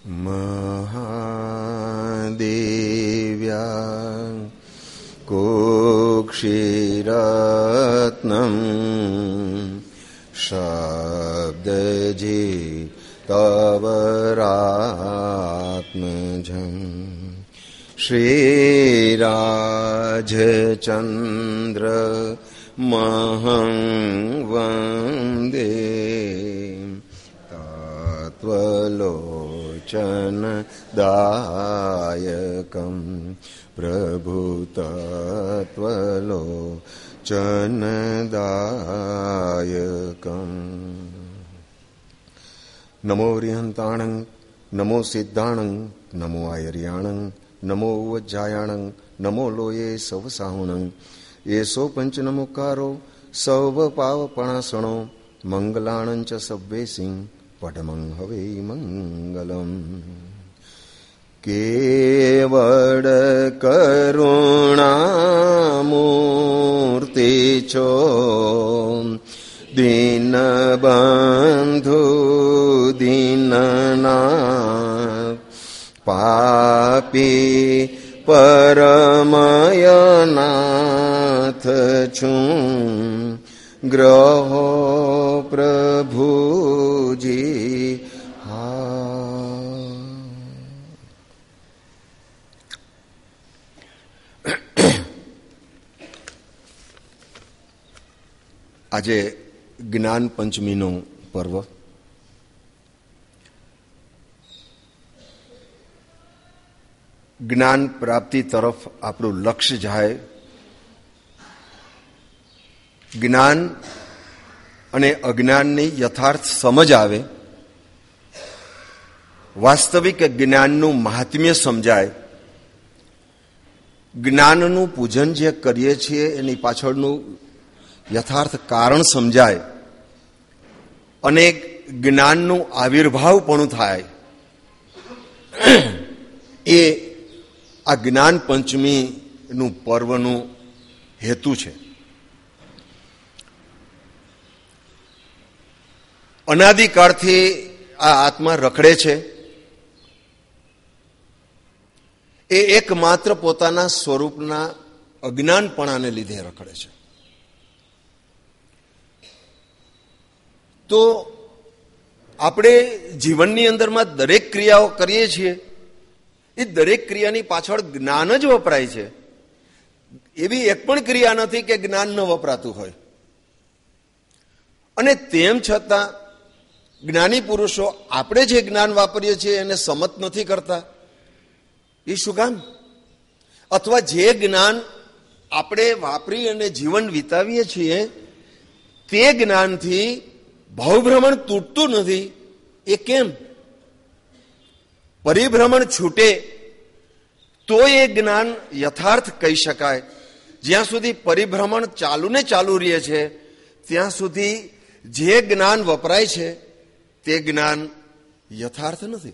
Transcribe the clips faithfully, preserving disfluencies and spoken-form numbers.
મહાદેવ્યા કોક્ષીરત્નમ શબ્દજી તવરાત્મજં શ્રીરાજચંદ્ર મહં વંદે તત્વલોચન દાયકં પ્રભુ તત્વલોચન દાયકં. નમો રિહંતાણં નમો સિદ્ધાણં નમો આયર્યાણં નમો ઉજ્જાયાણં નમો લોયે સવસાહુણં એસો પંચનમુકારો સૌવ પાવપણાસણો મંગલાણં ચ સવ્વેસિંહ પડમં હવે મંગલમ. કેવળ કરુણામૂર્તિ છો દીનબંધુ દીનનાથ પાપી પરમયનાથ છું ગ્રહો પ્રભુજી હા. આજે જ્ઞાન પંચમીનું પર્વ. જ્ઞાન પ્રાપ્તિ તરફ આપણું લક્ષ્ય જાય. જ્ઞાન અને અજ્ઞાનની યથાર્થ સમજ આવે. વાસ્તવિક જ્ઞાનનું મહાત્મ્ય સમજાય. જ્ઞાનનું પૂજન જે કરીએ છીએ એની પાછળનું યથાર્થ કારણ સમજાય અને જ્ઞાનનું આવિર્ભાવ પણ થાય. એ આ જ્ઞાન પંચમીનું પર્વનું હેતુ છે. અનાદિકાળથી આ આત્મા રખડે છે. એ એકમાત્ર પોતાના સ્વરૂપના અજ્ઞાનપણાને લીધે રખડે છે. તો આપણે જીવનની અંદરમાં દરેક ક્રિયાઓ કરીએ છીએ એ દરેક ક્રિયાની પાછળ જ્ઞાન જ વપરાય છે. એવી એક પણ ક્રિયા નથી કે જ્ઞાન ન વપરાતું હોય. અને તેમ છતાં જ્ઞાની પુરુષો આપણે જે જ્ઞાન વાપરીએ છીએ એને સમત નથી કરતા. એ શું કામ? અથવા જે જ્ઞાન આપણે વાપરી અને જીવન વિતાવીએ છીએ તે જ્ઞાનથી ભાવભ્રમણ તૂટતું નથી. એ કેમ? પરિભ્રમણ છૂટે તો એ જ્ઞાન યથાર્થ કહી શકાય. જ્યાં સુધી પરિભ્રમણ ચાલુ ને ચાલુ રહે છે ત્યાં સુધી જે જ્ઞાન વપરાય છે તે જ્ઞાન યથાર્થ નથી.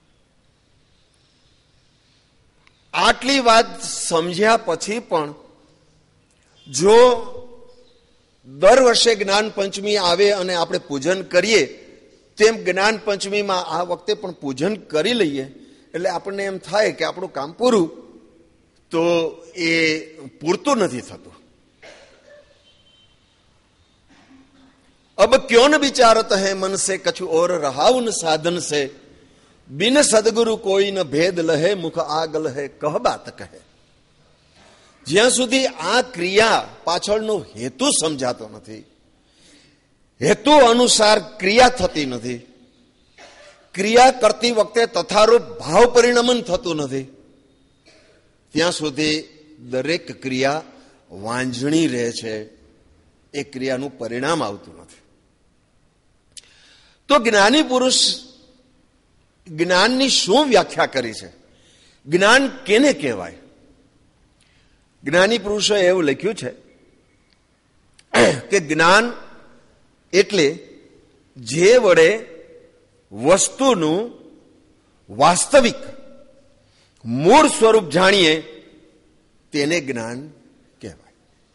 આટલી વાત સમજ્યા પછી પણ જો દર વર્ષે જ્ઞાન પંચમી આવે અને આપણે પૂજન કરીએ તેમ જ્ઞાન પંચમીમાં આ વખતે પણ પૂજન કરી લઈએ એટલે આપણને એમ થાય કે આપણું કામ પૂરું, તો એ પૂરતું નથી થતું. અબ ક્યો ન વિચારત હૈ મન સે કછુ ઓર રહાઉ ન સાધન સે બિન સદગુરુ કોઈ ન ભેદ લહે મુખ આગ લહે કહ બાત કહે. જ્યાં સુધી આ ક્રિયા પાછળનો હેતુ સમજાતો નથી, હેતુ અનુસાર ક્રિયા થતી નથી, ક્રિયા કરતી વખતે તથારૂપ ભાવ પરિણમન થતું નથી, ત્યાં સુધી દરેક ક્રિયા વાંઝણી રહે છે. એ ક્રિયાનું પરિણામ આવતું નથી. તો જ્ઞાની પુરુષ જ્ઞાનની શું વ્યાખ્યા કરી છે? જ્ઞાન કેને કહેવાય? જ્ઞાની પુરુષોએ એવું લખ્યું છે કે જ્ઞાન એટલે જે વડે વસ્તુનું વાસ્તવિક મૂળ સ્વરૂપ જાણીએ તેને જ્ઞાન કહેવાય.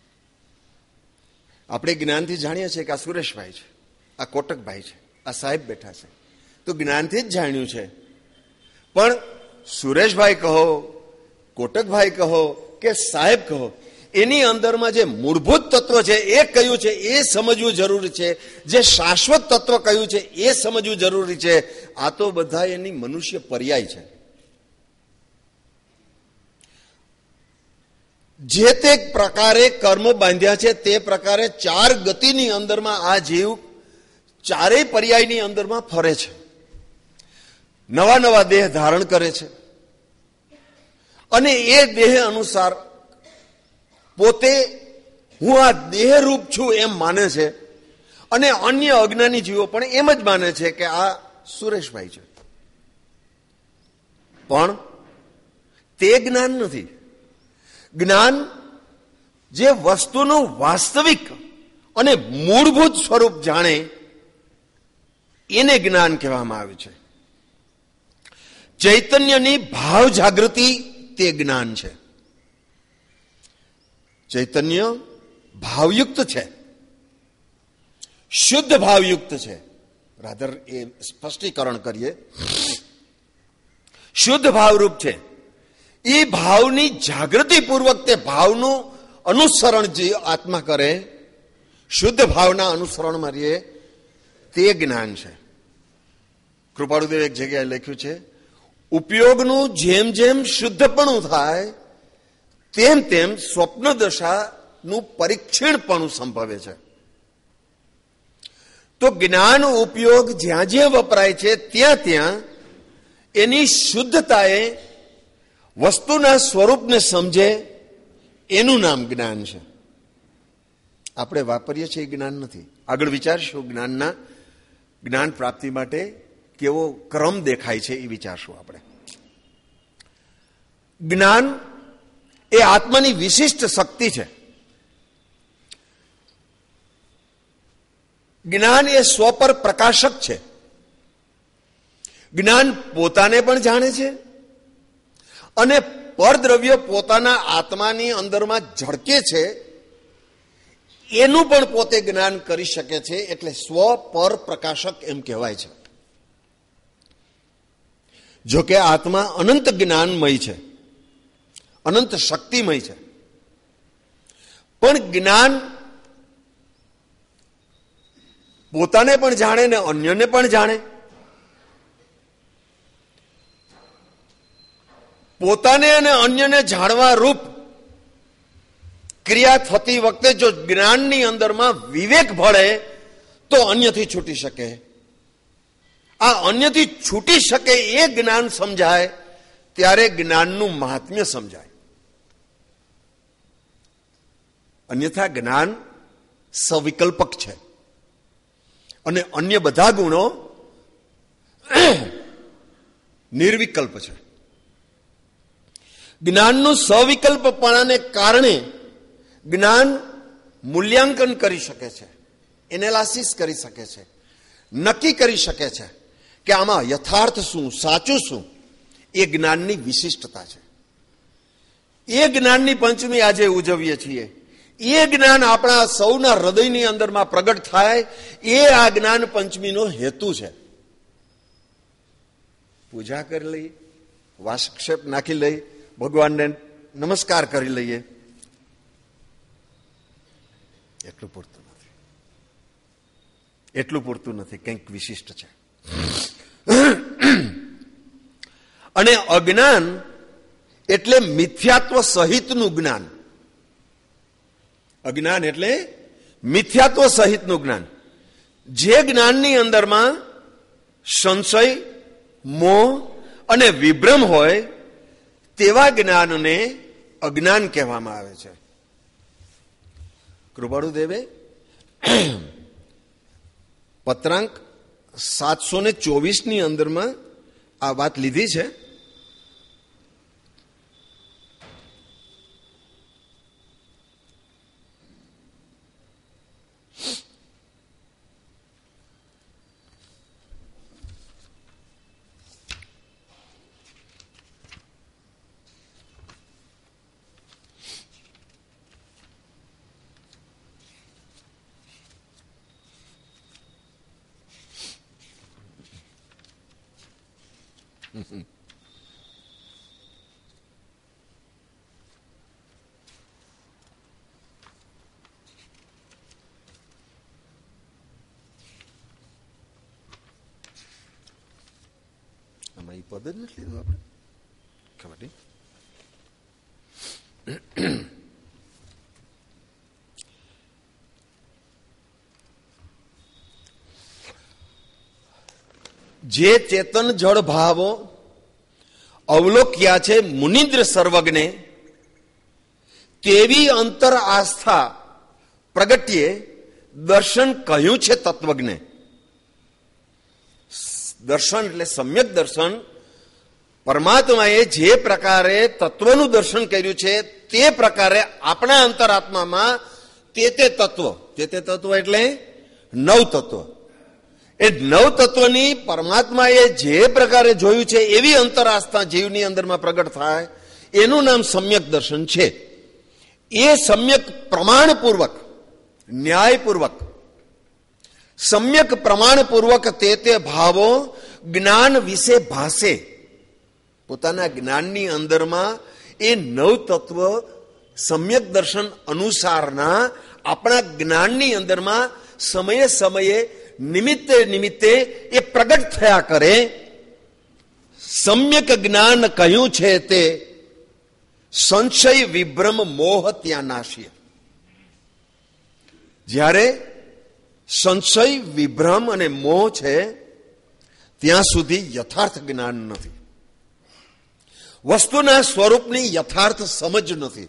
આપણે જ્ઞાનથી જાણીએ છીએ કે આ સુરેશભાઈ છે, આ કોટકભાઈ છે, આ સાહેબ બેઠા છે, તો જ્ઞાનથી જ જાણ્યું છે પણ સુરેશભાઈ કહો, કોટકભાઈ કહો કે સાહેબ કહો, એની અંદરમાં જે મૂળભૂત તત્વ છે એ કયું છે એ સમજવું જરૂરી છે, જે શાશ્વત તત્વ કયું છે એ સમજવું જરૂરી છે. આ તો બધા એની મનુષ્ય પર્યાય છે. જે તે પ્રકારે કર્મ બાંધ્યા છે તે પ્રકારે ચાર ગતિની અંદરમાં આ જીવ ચારેય પર્યાયની અંદરમાં ફરે છે, નવા નવા દેહ ધારણ કરે છે અને એ દેહ અનુસાર પોતે હું આ દેહરૂપ છું એમ માને છે અને અન્ય અજ્ઞાની જીવો પણ એમ જ માને છે કે આ સુરેશભાઈ છે. પણ તે જ્ઞાન નથી. જ્ઞાન જે વસ્તુનું વાસ્તવિક અને મૂળભૂત સ્વરૂપ જાણે એને જ્ઞાન કહેવામાં આવે છે. ચૈતન્યની ભાવ જાગૃતિ તે જ્ઞાન છે. ચૈતન્ય ભાવયુક્ત છે, શુદ્ધ ભાવયુક્ત છે. રાધર એ સ્પષ્ટીકરણ કરીએ. શુદ્ધ ભાવરૂપ છે. એ ભાવની જાગૃતિ પૂર્વક તે ભાવનું અનુસરણ જે આત્મા કરે, શુદ્ધ ભાવના અનુસરણમાં રહીએ, તે જ્ઞાન છે. કૃપાળુદેવ એક જગ્યાએ લખ્યું છે, ઉપયોગનું જેમ જેમ શુદ્ધપણું થાય તેમ તેમ સ્વપ્ન દશાનું પરીક્ષણપણું સંભવે છે. તો જ્ઞાન ઉપયોગ જ્યાં જ્યાં વપરાય છે ત્યાં ત્યાં એની શુદ્ધતાએ વસ્તુના સ્વરૂપને સમજે એનું નામ જ્ઞાન છે. આપણે વાપરીએ છીએ એ જ્ઞાન નથી. આગળ વિચારશું જ્ઞાનના જ્ઞાન પ્રાપ્તિ માટે કેવો ક્રમ દેખાય છે એ વિચારશું આપણે. જ્ઞાન એ આત્માની વિશિષ્ટ શક્તિ છે. જ્ઞાન એ સ્વ પર પ્રકાશક છે. જ્ઞાન પોતાને પણ જાણે છે અને પરદ્રવ્ય પોતાના આત્માની અંદરમાં ઝળકે છે એનું પણ પોતે જ્ઞાન કરી શકે છે. એટલે સ્વ પર પ્રકાશક એમ કહેવાય છે. જોકે આત્મા અનંત જ્ઞાનમય છે, અનંત શક્તિમય છે, પણ જ્ઞાન પોતાને પણ જાણે ને અન્યને પણ જાણે. પોતાને અને અન્યને જાણવા રૂપ ક્રિયા થતી વખતે જો જ્ઞાનની અંદરમાં વિવેક ભળે તો અન્યથી છૂટી શકે. આ અન્યથી છૂટી શકે એ જ્ઞાન સમજાય ત્યારે જ્ઞાનનું મહાત્મ્ય સમજાય. અન્યથા જ્ઞાન સવિકલ્પક છે અને અન્ય બધા ગુણો નિર્વિકલ્પ છે. જ્ઞાનનું સવિકલ્પપણાને કારણે જ્ઞાન મૂલ્યાંકન કરી શકે છે, એનાલિસિસ કરી શકે છે, નક્કી કરી શકે છે કે આમાં યથાર્થ શું, સાચું શું. એ જ્ઞાનની વિશિષ્ટતા છે. એ જ્ઞાનની પંચમી આજે ઉજવીએ છીએ. એ જ્ઞાન આપણા સૌના હૃદયની અંદરમાં પ્રગટ થાય એ આ જ્ઞાન પંચમીનો હેતુ છે. પૂજા કરી લઈ, વાસક્ષેપ નાખી લઈ, ભગવાનને નમસ્કાર કરી લઈએ, એટલું પૂરતું નથી. એટલું પૂરતું નથી, કંઈક વિશિષ્ટ છે. અને અજ્ઞાન એટલે મિથ્યાત્વ સહિતનું જ્ઞાન. અજ્ઞાન એટલે મિથ્યાત્વ સહિતનું જ્ઞાન. જે જ્ઞાનની અંદરમાં સંશય, મોહ અને વિભ્રમ હોય તેવા જ્ઞાનને અજ્ઞાન કહેવામાં આવે છે. કૃપાળુદેવે પત્રાંક સાતસો ને ચોવીસ ની અંદરમાં આ વાત લીધી છે. આમાં એ પદ જ નથી લીધું આપણે, ખબર નહીં. જે ચેતન જળ ભાવો અવલોક્યા છે મુનિદ્ર સર્વજ્ઞે, તેવી અંતર આસ્થા પ્રગટ્યે દર્શન કહ્યું છે તત્વજ્ઞે. દર્શન એટલે સમ્યક દર્શન. પરમાત્માએ જે પ્રકારે તત્વનું દર્શન કર્યું છે તે પ્રકારે આપણા અંતરાત્મામાં તે તે તત્વ, તે તે તત્વ એટલે નવ તત્વ, એ નવ તત્વની પરમાત્માએ જે પ્રકારે જોયું છે એવી અંતરાસ્થા જીવની અંદરમાં પ્રગટ થાય, એનું નામ સમ્યક દર્શન છે. એ સમ્યક પ્રમાણપૂર્વક, ન્યાયપૂર્વક, સમ્યક પ્રમાણપૂર્વક તે તે ભાવો જ્ઞાન વિશે ભાષે. પોતાના જ્ઞાનની અંદરમાં એ નવ તત્વ સમ્યક દર્શન અનુસારના આપણા જ્ઞાનની અંદરમાં સમયે સમયે નિમિત્તે નિમિત્તે એ પ્રગટ થયા કરે. સમ્યક જ્ઞાન કહ્યું છે તે સંશય વિભ્રમ મોહ ત્યાં નાશીએ. જ્યારે સંશય વિભ્રમ અને મોહ છે ત્યાં સુધી યથાર્થ જ્ઞાન નથી, વસ્તુના સ્વરૂપની યથાર્થ સમજ નથી.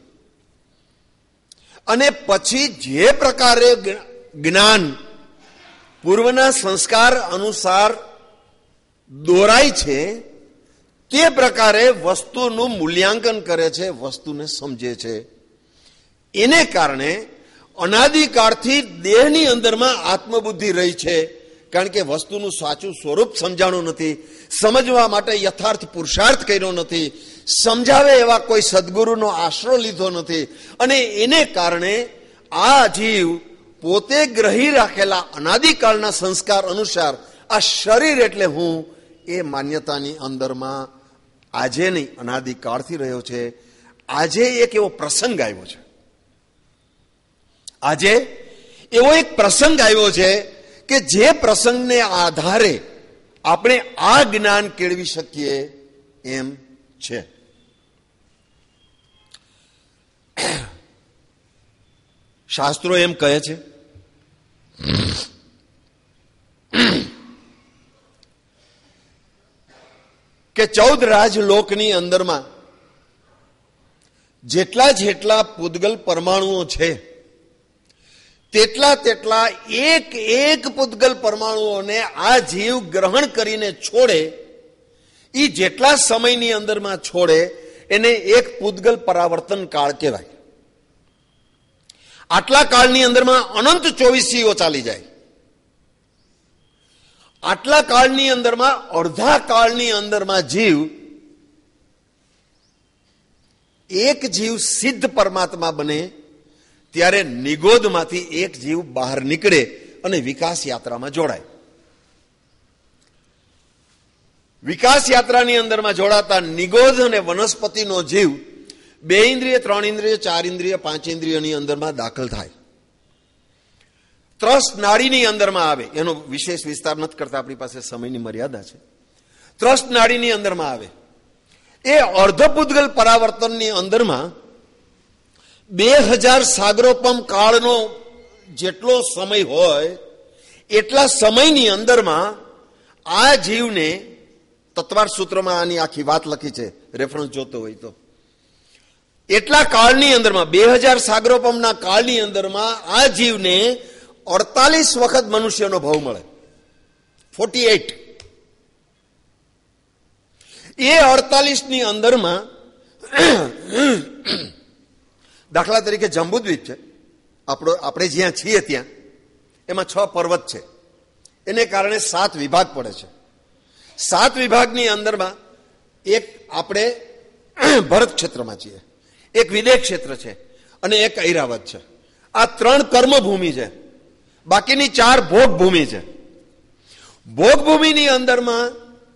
અને પછી જે પ્રકારે જ્ઞાન પૂર્વના સંસ્કાર અનુસાર દોરાય છે તે પ્રકારે વસ્તુનું મૂલ્યાંકન કરે છે, વસ્તુને સમજે છે. એને કારણે અનાદિકાળથી દેહની અંદરમાં આત્મબુદ્ધિ રહી છે, કારણ કે વસ્તુનું સાચું સ્વરૂપ સમજાણું નથી, સમજવા માટે યથાર્થ પુરુષાર્થ કર્યો નથી, સમજાવે એવા કોઈ સદગુરુનો આશરો લીધો નથી. અને એને કારણે આ જીવ પોતે ગ્રહી રાખેલા અનાદિકાળના સંસ્કાર અનુસાર આ શરીર એટલે હું એ માન્યતાની અંદરમાં આજે નહીં અનાદિકાળથી રહ્યો છે. આજે એક એવો પ્રસંગ આવ્યો છે, આજે એવો એક પ્રસંગ આવ્યો છે કે જે પ્રસંગને આધારે આપણે આ જ્ઞાન કેળવી શકીએ એમ છે. શાસ્ત્રો એમ કહે છે કે ચૌદ રાજલોકની અંદરમાં જેટલા જેટલા પૂતગલ પરમાણુઓ છે તેટલા તેટલા એક એક પૂતગલ પરમાણુઓને આ જીવ ગ્રહણ કરીને છોડે, એ જેટલા સમયની અંદરમાં છોડે એને એક પૂતગલ પરાવર્તન કાળ કહેવાય. આટલા કાળની અંદરમાં અનંત ચોવીસીઓ ચાલી જાય. આટલા કાળની અંદરમાં અડધા કાળની અંદરમાં જીવ એક જીવ સિદ્ધ પરમાત્મા બને ત્યારે નિગોદમાંથી એક જીવ બહાર નીકળે અને વિકાસ યાત્રામાં જોડાય. વિકાસ યાત્રાની અંદરમાં જોડાતા નિગોદ અને વનસ્પતિનો જીવ બે ઇન્દ્રિય, ત્રણ ઇન્દ્રિય, ચાર ઇન્દ્રિય, પાંચ ઇન્દ્રિયોની અંદરમાં દાખલ થાય. ત્રસ્ત નાડીની અંદરમાં આવે, એનો વિશેષ વિસ્તાર નથી કરતા, આપણી પાસે સમયની મર્યાદા છે. ત્રસ્ત નાડીની અંદરમાં આવે, એ અર્ધપૂતગલ પરાવર્તનની અંદરમાં બે હજાર સાગરોપમ કાળનો જેટલો સમય હોય એટલા સમયની અંદરમાં આ જીવને, તત્વાર સૂત્રમાં આની આખી વાત લખી છે, રેફરન્સ જોતો હોય તો, એટલા કાળની અંદરમાં બે હજાર સાગરોપમના કાળની અંદરમાં આ જીવને અડતાલીસ વખત મનુષ્યનો ભાવ મળે, ફોર્ટી એટ. એ અડતાલીસ ની અંદરમાં દાખલા તરીકે જંબુદ્વીપ છે, આપણો આપણે જ્યાં છીએ ત્યાં, એમાં છ પર્વત છે, એને કારણે સાત વિભાગ પડે છે. સાત વિભાગની અંદરમાં એક આપણે ભરત ક્ષેત્રમાં છીએ, એક વિદેશ ક્ષેત્ર છે અને એક ઐરાવત છે. આ ત્રણ કર્મભૂમિ છે, બાકીની ચાર ભોગભૂમિ છે. ભોગભૂમિની અંદરમાં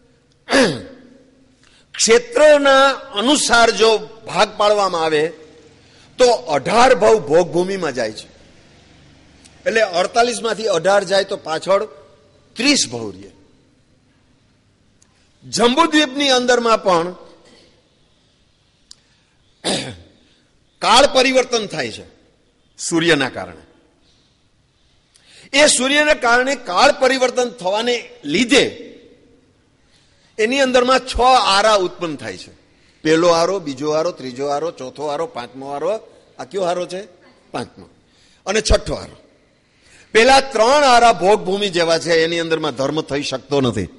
ક્ષેત્રના અનુસાર જો ભાગ પાડવામાં આવે તો અઢાર ભાવ ભોગભૂમિમાં જાય છે. એટલે અડતાલીસ માંથી અઢાર જાય તો પાછળ ત્રીસ ભાવ રહે. જંબુદ્વીપની અંદરમાં પણ કાળ પરિવર્તન થાય છે સૂર્યના કારણે. એ સૂર્યના કારણે કાળ પરિવર્તન થવાને લીધે એની અંદરમાં છ આરા ઉત્પન્ન થાય છે. પહેલો આરો, બીજો આરો, ત્રીજો આરો, ચોથો આરો, પાંચમો આરો. આ કયો આરો છે? પાંચમો. અને છઠ્ઠો આરો. પેલા ત્રણ આરા ભોગભૂમિ જેવા છે, એની અંદરમાં ધર્મ થઈ શકતો નથી.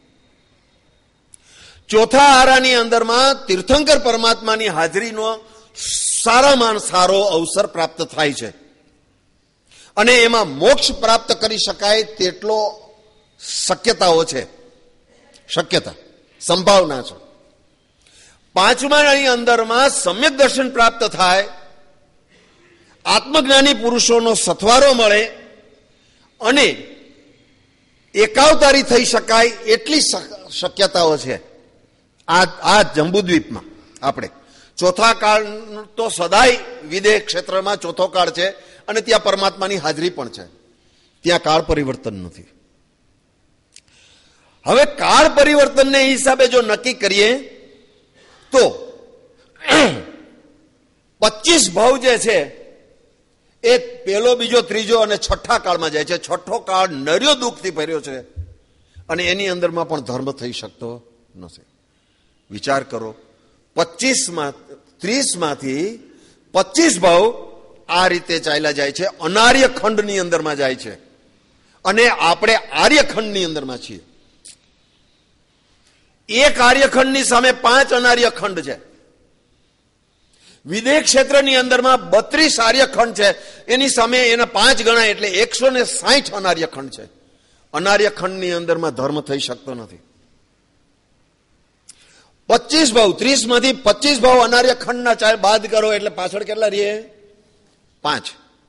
ચોથા આરાની અંદરમાં તીર્થંકર પરમાત્માની હાજરીનો સારામાં સારો અવસર પ્રાપ્ત થાય છે અને એમાં મોક્ષ પ્રાપ્ત કરી શકાય તેટલો શક્યતાઓ છે, શક્યતા સંભાવના છે. પાંચમાની અંદરમાં સમ્યક દર્શન પ્રાપ્ત થાય, આત્મજ્ઞાની પુરુષોનો સથવારો મળે અને એકાવતારી થઈ શકાય એટલી શક્યતાઓ છે આ આ જંબુદ્વીપમાં. આપણે ચોથા કાળ તો સદાય વિદેહ ક્ષેત્રમાં ચોથો કાળ છે અને ત્યાં પરમાત્માની હાજરી પણ છે, ત્યાં કાળ પરિવર્તન નથી. હવે કાળ પરિવર્તનને હિસાબે જો નક્કી કરીએ તો પચીસ ભાવ જે છે એ પેલો, બીજો, ત્રીજો અને છઠ્ઠા કાળમાં જાય છે. છઠ્ઠો કાળ નર્યો દુઃખથી ભર્યો છે અને એની અંદરમાં પણ ધર્મ થઈ શકતો નથી. વિચાર કરો, પચીસ માં ત્રીસ માંથી પચીસ ભાવ આ રીતે ચાલ્યા જાય છે, અનાર્ય ખંડની અંદરમાં જાય છે અને આપણે આર્યખંડની અંદરમાં છીએ. એક આર્યખંડની સામે પાંચ અનાર્ય ખંડ છે. વિદેહ ક્ષેત્રની અંદરમાં બત્રીસ આર્યખંડ છે, એની સામે એના પાંચ ગણા એટલે એકસો ને સાહીઠ અનાર્ય ખંડ છે. અનાર્ય ખંડની અંદરમાં ધર્મ થઈ શકતો નથી. પચીસ ભાવ, ત્રીસ માંથી પચીસ ભાવ અનાર્ય ખંડના ચાર બાદ કરો એટલે પાછળ કેટલા રહીએ? પાંચ.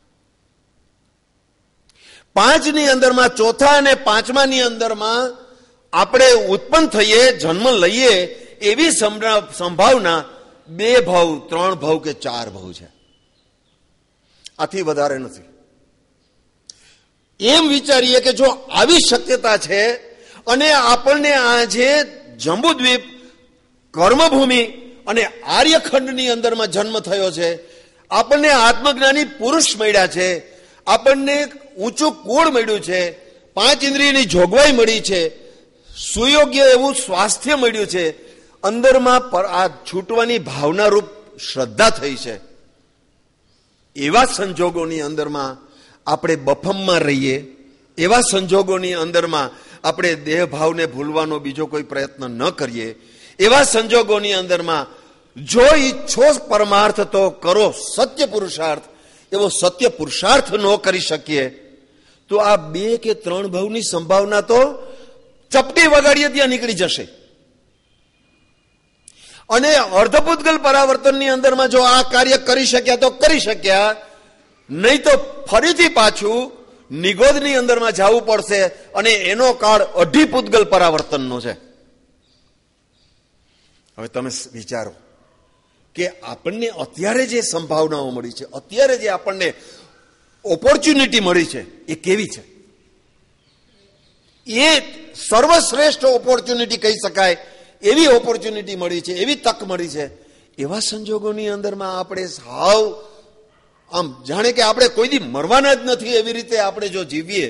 પાંચ ની અંદરમાં ચોથા અને પાંચમાની અંદરમાં આપણે ઉત્પન્ન થઈએ, જન્મ લઈએ એવી સંભાવના બે ભાવ, ત્રણ ભાવ કે ચાર ભાવ છે, આથી વધારે નથી. એમ વિચારીએ કે જો આવી શક્યતા છે અને આપણને આ જે જંબુદ્વીપ કર્મભૂમિ અને આર્યખંડની અંદરમાં જન્મ થયો છે, આપણને આત્મજ્ઞાની પુરુષ મળ્યા છે, આપણને ઊંચું કુળ મળ્યું છે, પાંચ ઇન્દ્રિયની જોગવાઈ મળી છે, સુયોગ્ય એવું સ્વાસ્થ્ય મળ્યું છે, અંદરમાં આ છૂટવાની ભાવના રૂપ શ્રદ્ધા થઈ છે. એવા સંજોગોની અંદરમાં આપણે બફમમાં રહીએ, એવા સંજોગોની અંદરમાં આપણે દેહ ભાવને ભૂલવાનો બીજો કોઈ પ્રયત્ન ન કરીએ, એવા સંજોગોની અંદરમાં જો ઈચ્છો પરમાર્થ તો કરો સત્ય પુરુષાર્થ, એવો સત્ય પુરુષાર્થ ન કરી શકીએ તો આ બે કે ત્રણ ભાવની સંભાવના તો ચપટી વગાડીએ ત્યાં નીકળી જશે. અને અર્ધપૂતગલ પરાવર્તનની અંદરમાં જો આ કાર્ય કરી શક્યા તો કરી શક્યા, નહીં તો ફરીથી પાછું નિગોદની અંદરમાં જવું પડશે અને એનો કાળ અઢી પૂતગલ પરાવર્તનનો છે. હવે તમે વિચારો કે આપણને અત્યારે જે સંભાવનાઓ મળી છે, અત્યારે જે આપણને ઓપોર્ચ્યુનિટી મળી છે એ કેવી છે? એ સર્વશ્રેષ્ઠ ઓપોર્ચ્યુનિટી કહી શકાય એવી ઓપોર્ચ્યુનિટી મળી છે, એવી તક મળી છે. એવા સંજોગોની અંદરમાં આપણે સાવ આમ જાણે કે આપણે કોઈ દી મરવાના જ નથી એવી રીતે આપણે જો જીવીએ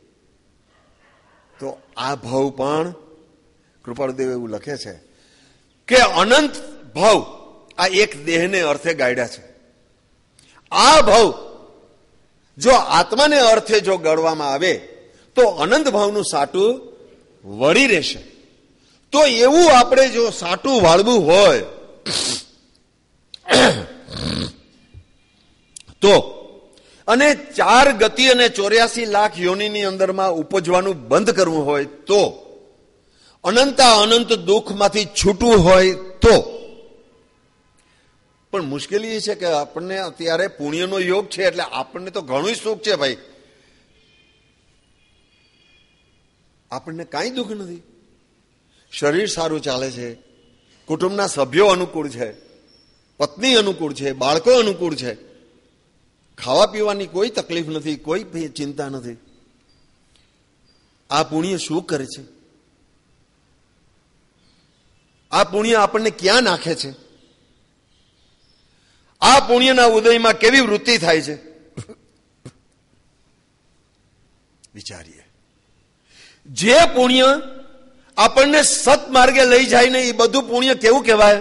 તો આ ભાવ પણ કૃપાળુદેવ એવું લખે છે કે અનંત ભાવ આ એક દેહને અર્થે ગાયડા છે. આ ભાવ જો આત્માને અર્થે જો ગણવામાં આવે તો અનંત ભાવનું સાટું વળી રહેશે. તો એવું આપણે જો સાટું વાળવું હોય તો અને ચાર ગતિ અને ચોર્યાસી લાખ યોનિની અંદરમાં ઉપજવાનું બંધ કરવું હોય તો, અનંતા અનંત દુઃખમાંથી છૂટવું હોય તો. પણ મુશ્કેલી એ છે કે આપણને અત્યારે પુણ્યનો યોગ છે એટલે આપણને તો ઘણું સુખ છે ભાઈ, આપણને કાંઈ દુઃખ નથી. શરીર સારું ચાલે છે, કુટુંબના સભ્યો અનુકૂળ છે, પત્ની અનુકૂળ છે, બાળકો અનુકૂળ છે, ખાવા પીવાની કોઈ તકલીફ નથી, કોઈ ચિંતા નથી. આ પુણ્ય શું કરે છે? આ પુણ્ય આપણને ક્યાં નાખે છે? આ પુણ્યના ઉદયમાં કેવી વૃત્તિ થાય છે વિચારીએ. જે પુણ્ય આપણને સત્માર્ગે લઈ જાય ને એ બધું પુણ્ય કેવું કહેવાય?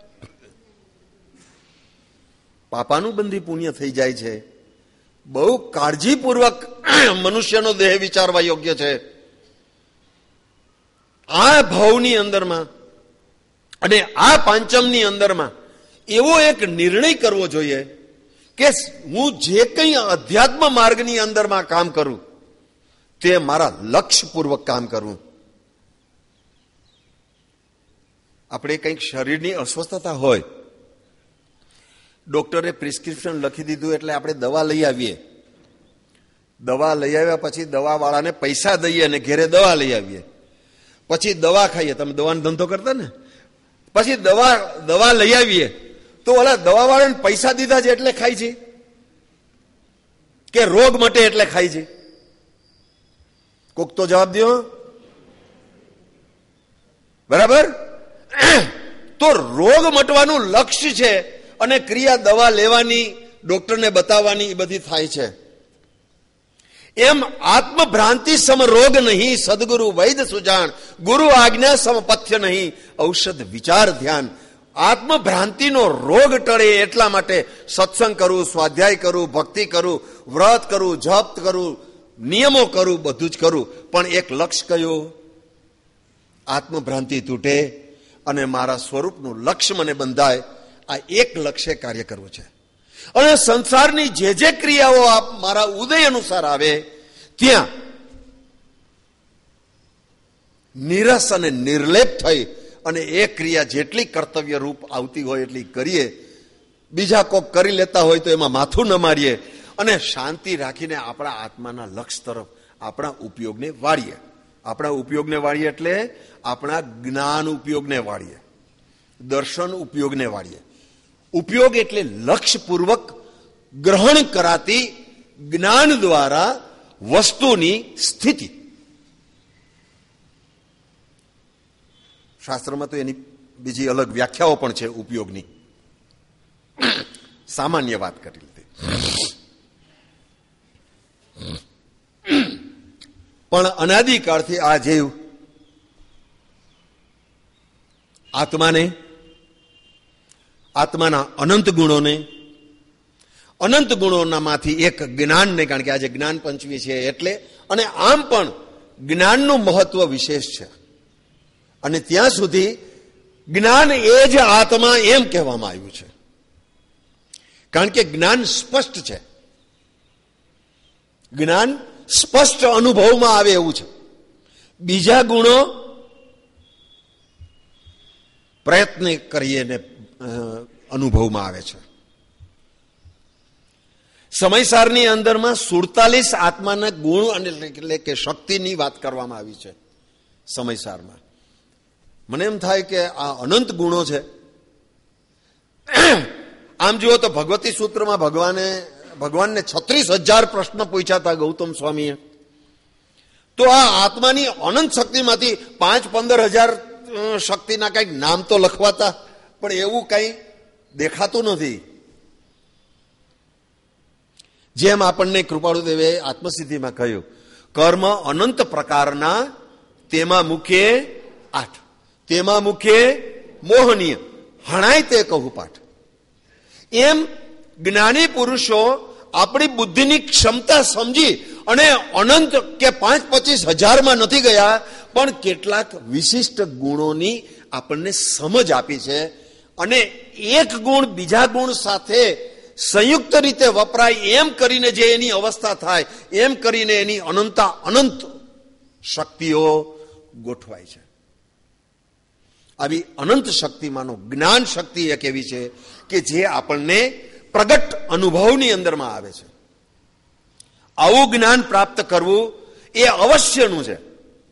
પાપાનું બંધી પુણ્ય થઈ જાય છે. બહુ કાળજીપૂર્વક મનુષ્યનો દેહ વિચારવા યોગ્ય છે. આ ભાવની અંદરમાં અને આ પાંચમની અંદરમાં એવો એક નિર્ણય કરવો જોઈએ કે હું જે કંઈ અધ્યાત્મ માર્ગની અંદરમાં કામ કરું તે મારા લક્ષ્યપૂર્વક કામ કરવું. આપણે કંઈક શરીરની અસ્વસ્થતા હોય, ડોક્ટરે પ્રિસ્ક્રિપ્શન લખી દીધું એટલે આપણે દવા લઈ આવીએ. દવા લઈ આવ્યા પછી દવાવાળાને પૈસા દઈએ અને ઘેરે દવા લઈ આવીએ. પછી દવા ખાઈએ. તમે દવાનો ધંધો કરતા ને? પછી દવા દવા લઈ આવીએ તો ઓલા દવાવાળાને પૈસા દીધા છે એટલે ખાય છે કે રોગ મટે એટલે ખાય છે? કોક તો જવાબ દો. બરાબર? તો રોગ મટવાનું લક્ષ્ય છે અને ક્રિયા દવા લેવાની, ડોક્ટરને બતાવવાની, એ બધી થાય છે. એમ આત્મભ્રાંતિ સમ રોગ નહીં, સદગુરુ વૈદ સુજાણ, ગુરુ આજ્ઞા સમ પથ્ય નહીં, ઔષધ વિચાર ધ્યાન. આત્મભ્રાંતિનો રોગ ટળે એટલા માટે સત્સંગ કરવું, સ્વાધ્યાય કરવું, ભક્તિ કરવું, વ્રત કરવું, જપ કરવું, નિયમો કરવું, બધું જ કરવું. પણ એક લક્ષ્ય કયું? આત્મભ્રાંતિ તૂટે અને મારા સ્વરૂપનું લક્ષ્ય મને બંધાય. આ એક લક્ષ્ય કાર્ય કરવું છે. અને સંસારની જે જે ક્રિયાઓ મારા ઉદય અનુસાર આવે ત્યાં નિરસ અને નિર્લેપ થઈ અને એ ક્રિયા જેટલી કર્તવ્ય રૂપ આવતી હોય એટલી કરીએ. બીજા કોક કરી લેતા હોય તો એમાં માથું ન મારીએ અને શાંતિ રાખીને આપણા આત્માના લક્ષ્ય તરફ આપણા ઉપયોગને વાળીએ. આપણા ઉપયોગને વાળીએ એટલે આપણા જ્ઞાન ઉપયોગને વાળીએ, દર્શન ઉપયોગને વાળીએ. ઉપયોગ એટલે લક્ષ્યપૂર્વક ગ્રહણ કરાતી જ્ઞાન દ્વારા વસ્તુની સ્થિતિ. શાસ્ત્રમાં તો એની બીજી અલગ વ્યાખ્યાઓ પણ છે ઉપયોગની. સામાન્ય વાત કરી લીધી. પણ અનાદિકાળથી આ જીવ આત્માને, આત્માના અનંત ગુણોને, અનંત ગુણોના માંથી એક જ્ઞાનને, કારણ કે આજે જ્ઞાન પંચમી છે એટલે, અને આમ પણ જ્ઞાનનું મહત્વ વિશેષ છે. અને ત્યાં સુધી જ્ઞાન એ જ આત્મા એમ કહેવામાં આવ્યું છે. કારણ કે જ્ઞાન સ્પષ્ટ છે. જ્ઞાન સ્પષ્ટ અનુભવમાં આવે એવું છે. બીજા ગુણો પ્રયત્ન કરીએ ને અનુભવમાં આવે છે. સમયસારની અંદરમાં સુડતાલીસ આત્માના ગુણ અને એટલે કે શક્તિની વાત કરવામાં આવી છે સમયસારમાં. મને એમ થાય કે આ અનંત ગુણો છે. આમ જુઓ તો ભગવતી સૂત્રમાં ભગવાને ભગવાનને છત્રીસ હજાર પ્રશ્ન પૂછ્યા હતા ગૌતમ સ્વામીએ. તો આ આત્માની અનંત શક્તિમાંથી પાંચ પંદર હજાર શક્તિના કઈક નામ તો લખવાતા, પણ એવું કઈ દેખાતું નથી. જેમ આપણને કૃપાળુદેવે આત્મસિદ્ધિમાં કહ્યું, કર્મ અનંત પ્રકારના, તેમાં મુખ્ય આઠ, તેમાં મુખ્ય મોહનીય, હણાય તે કહું પાઠ. એમ જ્ઞાની પુરુષો આપણી બુદ્ધિની ક્ષમતા સમજી અને અનંત કે પાંચ પચીસ હજારમાં નથી ગયા, પણ કેટલાક વિશિષ્ટ ગુણોની આપણને સમજ આપી છે. અને એક ગુણ બીજા ગુણ સાથે સંયુક્ત રીતે વપરાય એમ કરીને જે એની અવસ્થા થાય, એમ કરીને એની અનંતા અનંત શક્તિઓ ગોઠવાય છે. આવી અનંત શક્તિમાંનો જ્ઞાન શક્તિ એક એવી છે કે જે આપણને પ્રગટ અનુભવની અંદરમાં આવે છે. આવું જ્ઞાન પ્રાપ્ત કરવું એ અવશ્યનું છે.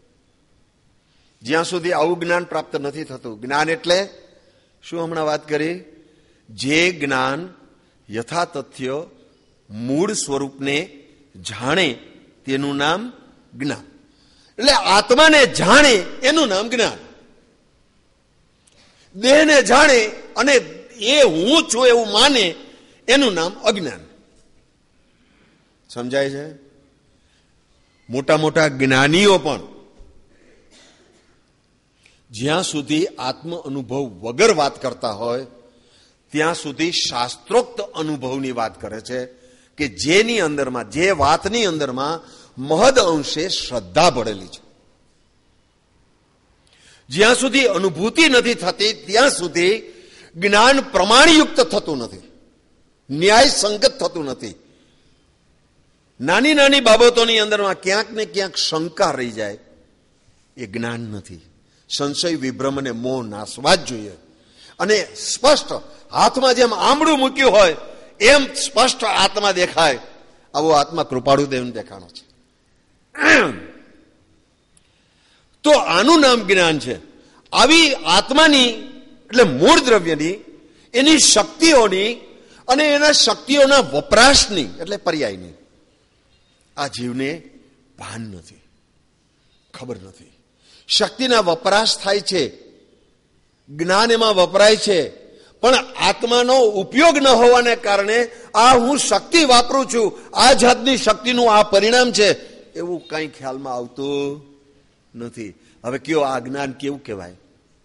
જ્યાં સુધી આવું જ્ઞાન પ્રાપ્ત નથી થતું. જ્ઞાન એટલે શું હમણાં વાત કરી? જે જ્ઞાન યથાતથ્ય મૂળ સ્વરૂપને જાણે તેનું નામ જ્ઞાન. એટલે આત્માને જાણે એનું નામ જ્ઞાન. દેહને જાણે અને એ હું છું એવું માને, એનું નામ અજ્ઞાન. સમજાય છે? મોટા મોટા જ્ઞાનીઓ પણ જ્યાં સુધી આત્મ અનુભવ વગર વાત કરતા હોય ત્યાં સુધી શાસ્ત્રોક્ત અનુભવની વાત કરે છે, કે જેની અંદરમાં, જે વાતની અંદરમાં મહદ અંશે શ્રદ્ધા ભળેલી છે. જ્યાં સુધી અનુભૂતિ નથી થતી ત્યાં સુધી જ્ઞાન પ્રમાણયુક્ત થતું નથી, ન્યાય સંગત થતું નથી. નાની નાની બાબતોની અંદરમાં ક્યાંક ને ક્યાંક શંકા રહી જાય, એ જ્ઞાન નથી. સંશય, વિભ્રમ અને મોહ નાસવા જ જોઈએ. અને સ્પષ્ટ હાથમાં જેમ આંબળું મૂક્યું હોય એમ સ્પષ્ટ આત્મા દેખાય, આવો આત્મા કૃપાળુદેવને દેખાણો છે. તો આનું નામ જ્ઞાન છે. આવી આત્માની એટલે મૂળ દ્રવ્યની, એની શક્તિઓની અને એના શક્તિઓના વપરાશની એટલે પર્યાયની આ જીવને ભાન નથી, ખબર નથી. શક્તિના વપરાશ થાય છે, જ્ઞાન એમાં વપરાય છે, પણ આત્માનો ઉપયોગ ન હોવાને કારણે આ હું શક્તિ વાપરું છું, આ જાતની શક્તિનું આ પરિણામ છે, એવું કઈ ખ્યાલમાં આવતું નથી. હવે કયો આ જ્ઞાન કેવું કહેવાય?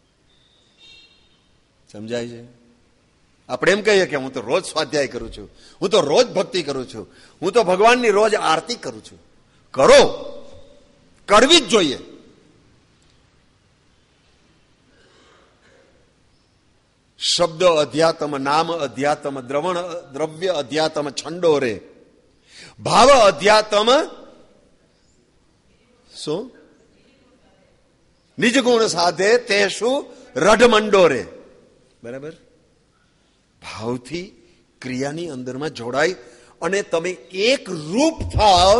સમજાય છે? આપણે એમ કહીએ કે હું તો રોજ સ્વાધ્યાય કરું છું, હું તો રોજ ભક્તિ કરું છું, હું તો ભગવાનની રોજ આરતી કરું છું. કરો, કરવી જ જોઈએ. શબ્દ અધ્યાત્મ, નામ અધ્યાત્મ, દ્રવણ દ્રવ્ય અધ્યાત્મ છંડો રે, ભાવ અધ્યાત્મ શું નિજ ગુણ સાધે તે શું રઢમંડો રે. બરાબર? ભાવથી ક્રિયાની અંદરમાં જોડાય અને તમે એક રૂપ થાવ,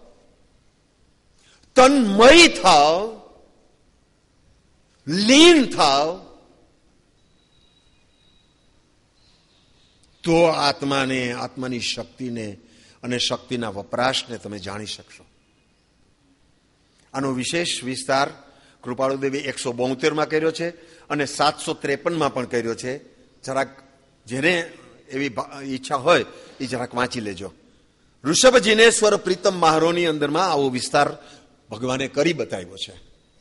તન્મય થાવ, લીન થાવ, તો આત્માને, આત્માની શક્તિને અને શક્તિના વપરાશને તમે જાણી શકશો. આનો વિશેષ વિસ્તાર કૃપાળુદેવે એકસો બોતેર માં કર્યો છે અને સાતસો ત્રેપન માં પણ કર્યો છે. જરાક જેને એવી ઈચ્છા હોય એ જરાક વાંચી લેજો. ઋષભજીનેશ્વર પ્રીતમ મહારોની અંદરમાં આવો વિસ્તાર ભગવાને કરી બતાવ્યો છે.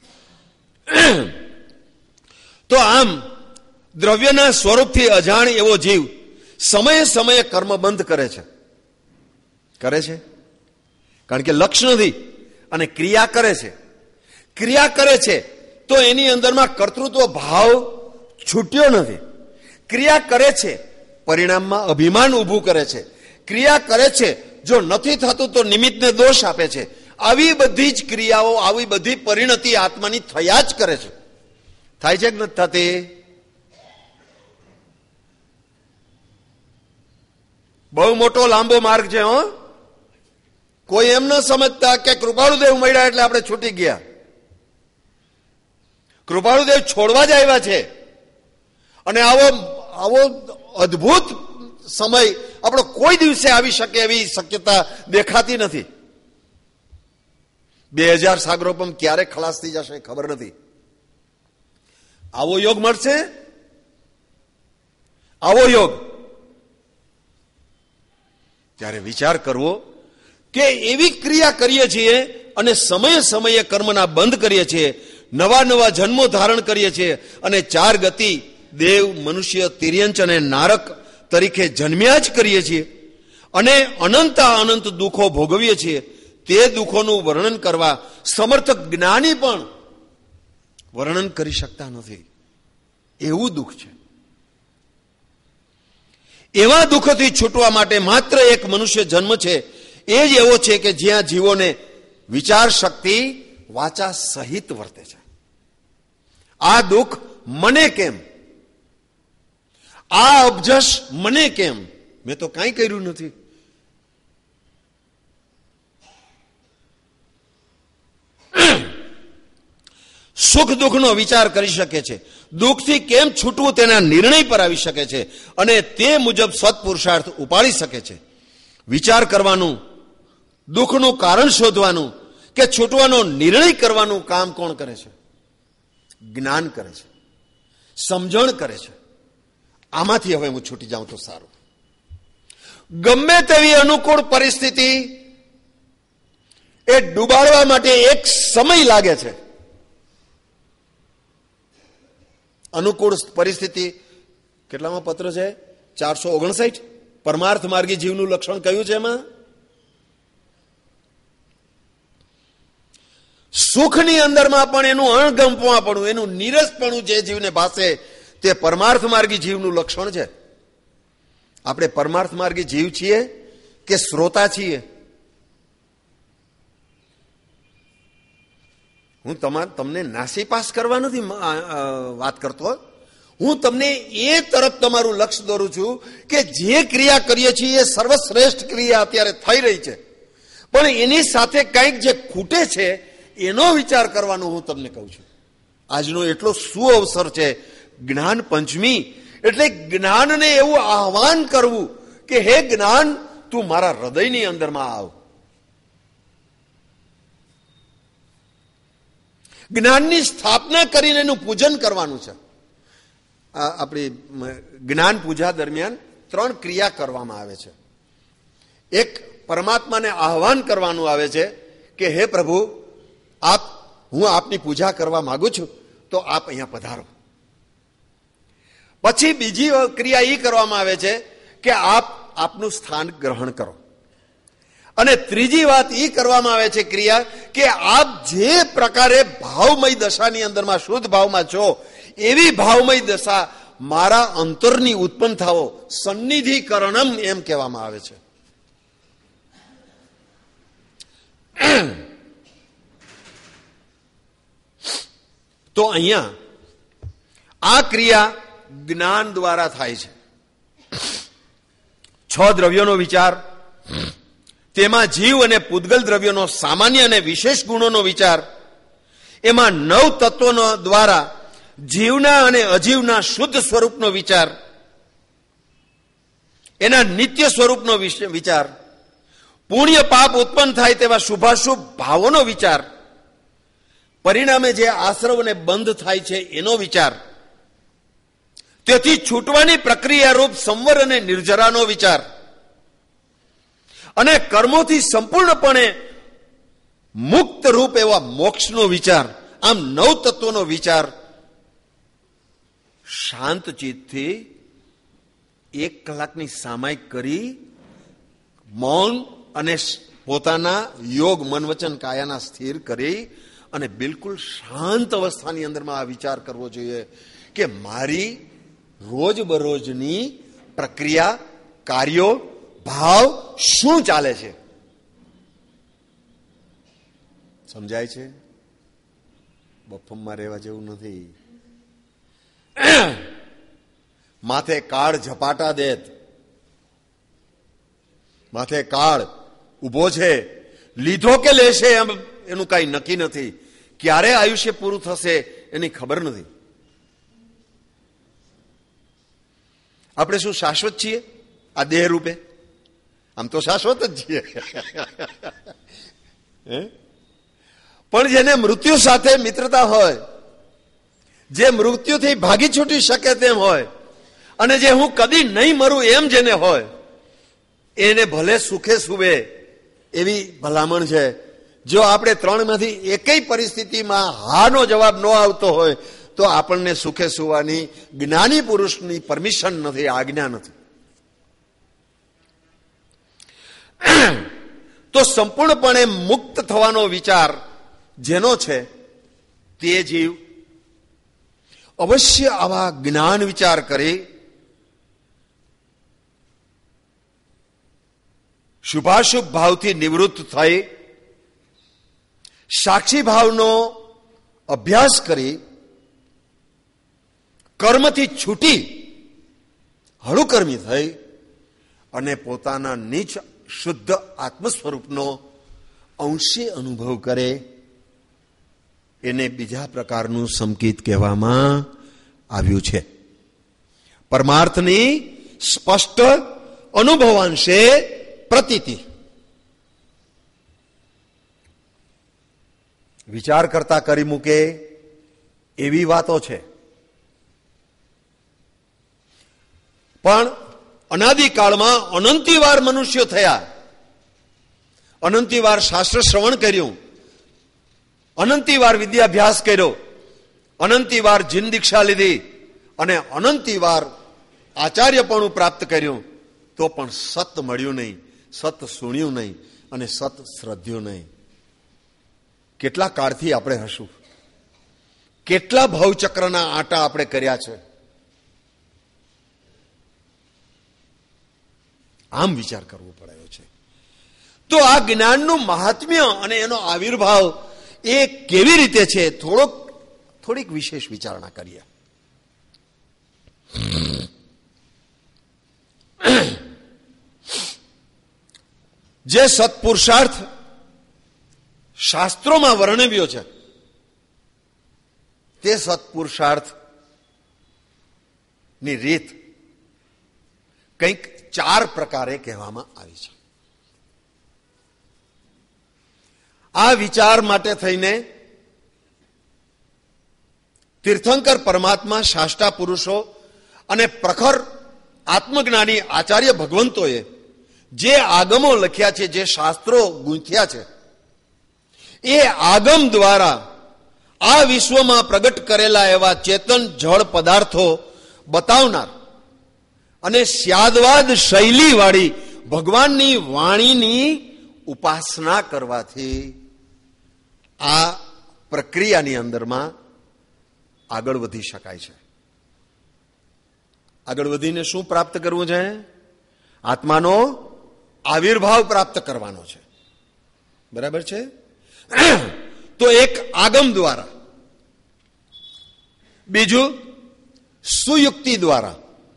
તો આમ દ્રવ્યના સ્વરૂપથી અજાણ એવો જીવ સમયે સમયે કર્મ બંધ કરે છે. કરે છે કારણ કે લક્ષ્ય નથી, અને ક્રિયા કરે છે. ક્રિયા કરે છે તો એની અંદરમાં કર્તૃત્વ ભાવ છૂટ્યો નથી. ક્રિયા કરે છે, પરિણામમાં અભિમાન ઊભું કરે છે. ક્રિયા કરે છે, જો નથી થતું તો નિમિત્તને દોષ આપે છે. આવી બધી જ ક્રિયાઓ, આવી બધી પરિણતિ આત્માની થયા જ કરે છે. થાય છે કે નથી થતી? બહુ મોટો લાંબો માર્ગ છે. હો, કોઈ એમ ન સમજતા કે કૃપાળુદેવ મળ્યા એટલે આપણે છૂટી ગયા. કૃપાળુદેવ છોડવા જ આવ્યા છે. અને આવો આવો અદ્ભુત સમય આપણો કોઈ દિવસે આવી શકે એવી શક્યતા દેખાતી નથી. બે હજાર સાગરોપમ ક્યારે ખલાસ થઈ જશે ખબર નથી. આવો યોગ મળશે, આવો યોગ. ત્યારે વિચાર કરવો કે એવી ક્રિયા કરીએ છીએ અને સમયે સમયે કર્મના બંધ કરીએ છીએ, નવા નવા જન્મો ધારણ કરીએ છીએ અને ચાર ગતિ દેવ, મનુષ્ય, તિર્યંચ અને નારક તરીકે જન્મ્યા જ કરીએ છીએ અને અનંત અનંત દુઃખો ભોગવીએ છીએ. તે દુઃખોનું વર્ણન કરવા સમર્થ જ્ઞાની પણ વર્ણન કરી શકતા નથી. એવું દુઃખ છે. એવા દુઃખથી છૂટવા માટે માત્ર એક મનુષ્ય જન્મ છે. એ જ એવો છે કે જ્યાં જીવોને વિચાર શક્તિ વાચા સહિત વર્તે છે. આ દુઃખ મને કેમ, આ અબજશ મને કેમ, મેં તો કાંઈ કર્યું નથી. સુખ દુઃખનો વિચાર કરી શકે છે. દુઃખથી કેમ છૂટવું તેના નિર્ણય પર આવી શકે છે અને તે મુજબ સત્પુરુષાર્થ ઉપાડી શકે છે. વિચાર કરવાનું, દુઃખનું કારણ શોધવાનું કે છૂટવાનો નિર્ણય કરવાનું કામ કોણ કરે છે? જ્ઞાન કરે છે. સમજણ કરે છે, આમાંથી હવે હું છૂટી જાઉં તો સારું. ગમે તેવી અનુકૂળ પરિસ્થિતિ એ ડૂબાડવા માટે એક સમય લાગે છે. અનુકૂળ પરિસ્થિતિ કેટલામાં પત્ર છે? ચારસો ઓગણસાઠ. પરમાર્થ માર્ગી જીવનું લક્ષણ કયું છે એમાં? સુખની અંદરમાં પણ એનું અણગમપણું, એનું નીરસપણું જે જીવને ભાસે તે પરમાર્થ માર્ગી જીવનું લક્ષણ છે. આપણે પરમાર્થ માર્ગી જીવ છીએ કે શ્રોતા છીએ? હું તમારે તમને નાસીપાસ કરવા નથી વાત કરતો, હું તમને એ તરફ તમારું લક્ષ્ય દોરું છું કે જે ક્રિયા કરીએ છીએ એ સર્વશ્રેષ્ઠ ક્રિયા અત્યારે થઈ રહી છે, પણ એની સાથે કંઈક જે ખૂટે છે એનો વિચાર કરવાનો હું તમને કહું છું. આજનો એટલો સુઅવસર છે જ્ઞાન પંચમી, એટલે જ્ઞાનને એવું આહ્વાન કરવું કે હે જ્ઞાન, તું મારા હૃદયની અંદરમાં આવ. જ્ઞાનની સ્થાપના કરીને એનું પૂજન કરવાનું છે. આપણી જ્ઞાન પૂજા દરમિયાન ત્રણ ક્રિયા કરવામાં આવે છે. એક, પરમાત્માને આહ્વાન કરવાનું આવે છે કે હે પ્રભુ, આપ, હું આપની પૂજા કરવા માંગુ છું, તો આપ અહીંયા પધારો. પછી બીજી ક્રિયા એ કરવામાં આવે છે કે આપ આપનું સ્થાન ગ્રહણ કરો. અને ત્રીજી વાત એ કરવામાં આવે છે ક્રિયા કે આપ જે પ્રકારે ભાવમય દશાની અંદરમાં શુદ્ધ ભાવમાં છો એવી ભાવમય દશા મારા અંતરની ઉત્પન્ન થાવો, સન્નિધિકરણમ એમ કહેવામાં આવે છે. તો અહીંયા આ ક્રિયા જ્ઞાન દ્વારા થાય છે. છ દ્રવ્યોનો વિચાર, તેમાં જીવ અને પૂદગલ દ્રવ્યોનો સામાન્ય અને વિશેષ ગુણોનો વિચાર, એમાં નવ તત્વોનો દ્વારા જીવના અને અજીવના શુદ્ધ સ્વરૂપનો વિચાર, એના નિત્ય સ્વરૂપનો વિચાર, પુણ્ય પાપ ઉત્પન્ન થાય તેવા શુભાશુભ ભાવોનો વિચાર, પરિણામે જે આશ્રવને બંધ થાય છે એનો વિચાર, તેથી છૂટવાની પ્રક્રિયા રૂપ સંવર અને નિર્જરાનો વિચાર, અને કર્મોથી સંપૂર્ણપણે મુક્ત રૂપ એવા મોક્ષનો વિચાર. આમ નવ તત્વોનો વિચાર શાંત ચિત્તથી એક કલાકની સામાયિક કરી મૌન અને પોતાના યોગ મન વચન કાયાના સ્થિર કરી અને બિલકુલ શાંત અવસ્થાની અંદરમાં આ વિચાર કરવો જોઈએ કે મારી રોજબરોજની પ્રક્રિયા, કાર્યો, ભાવ શું ચાલે છે. સમજાય છે? બફમમાં રહેવા જેવું નથી. માથે કાળ ઝપાટા દેત, માથે કાળ ઉભો છે, લીધો કે લેશે એમ એનું કઈ નક્કી નથી, ક્યારે આયુષ્ય પૂરું થશે એની ખબર નથી. આપણે શું શાશ્વત છીએ આ દેહ રૂપે? આમ તો શાશ્વત જ છીએ. પણ જેને મૃત્યુ સાથે મિત્રતા હોય, જે મૃત્યુથી ભાગી છૂટી શકે તેમ હોય, અને જે હું કદી નહીં મરું એમ જેને હોય, એને ભલે સુખે સુવે એવી ભલામણ છે. જો આપણે ત્રણમાંથી એકેય પરિસ્થિતિમાં હાનો જવાબ ન આવતો હોય તો આપણને સુખે સુવાની જ્ઞાની પુરુષની પરમિશન નથી, આજ્ઞા નથી. તો સંપૂર્ણપણે મુક્ત થવાનો વિચાર જેનો છે તે જીવ અવશ્ય આવા જ્ઞાન વિચાર કરી શુભાશુભ ભાવથી નિવૃત્ત થઈ સાક્ષી ભાવનો અભ્યાસ કરી કર્મથી છૂટી હળુકર્મી થઈ અને પોતાના નીચ શુદ્ધ આત્મ સ્વરૂપનો અંશી અનુભવ કરે, એને બીજા પ્રકારનું સંકેત કહેવામાં આવ્યું છે. પરમાર્થની સ્પષ્ટ અનુભવાંશે પ્રતીતિ. વિચાર કરતા કરી મૂકે એવી વાતો છે. પણ અનાદિકાળમાં અનંતિવાર મનુષ્યો થયા, અનંતિવાર શાસ્ત્ર શ્રવણ કર્યું, અનંતિવાર વિદ્યાભ્યાસ કર્યો, અનંતિવાર જીન દીક્ષા લીધી અને અનંતિવાર આચાર્યપણું પ્રાપ્ત કર્યું, તો પણ સત મળ્યું નહીં, સત સુણ્યું નહીં અને સત શ્રદ્ધ્યું નહીં. કેટલા કાળથી આપણે હશું, કેટલા ભવચક્રના આટા આપણે કર્યા છે. આમ વિચાર કરવો પડ્યો છે. તો આ જ્ઞાનનું મહાત્મ્ય અને એનો આવિર્ભાવ એ કેવી રીતે છે, થોડોક થોડીક વિશેષ વિચારણા કરીએ. જે સત્પુરુષાર્થ શાસ્ત્રોમાં વર્ણવ્યો છે, તે સત્પુરુષાર્થ ની રીત કંઈક ચાર પ્રકારે કહેવામાં આવી છે. આ વિચાર માટે થઈને તીર્થંકર પરમાત્મા, શાસ્ત્રા પુરુષો અને પ્રખર આત્મજ્ઞાની આચાર્ય ભગવંતોએ જે આગમો લખ્યા છે, જે શાસ્ત્રો ગૂંથ્યા છે, એ આગમ દ્વારા આ વિશ્વમાં પ્રગટ કરેલા એવા ચેતન જળ પદાર્થો બતાવનાર અને સ્યાદવાદ શૈલી વાળી ભગવાનની વાણીની ઉપાસના કરવાથી આ પ્રક્રિયાની અંદરમાં આગળ વધી શકાય છે. આગળ વધીને શું પ્રાપ્ત કરવું છે? આત્માનો આવિર્ભાવ પ્રાપ્ત કરવાનો છે. બરાબર છે? તો એક આગમ દ્વારા, બીજું સુયુક્તિ દ્વારા,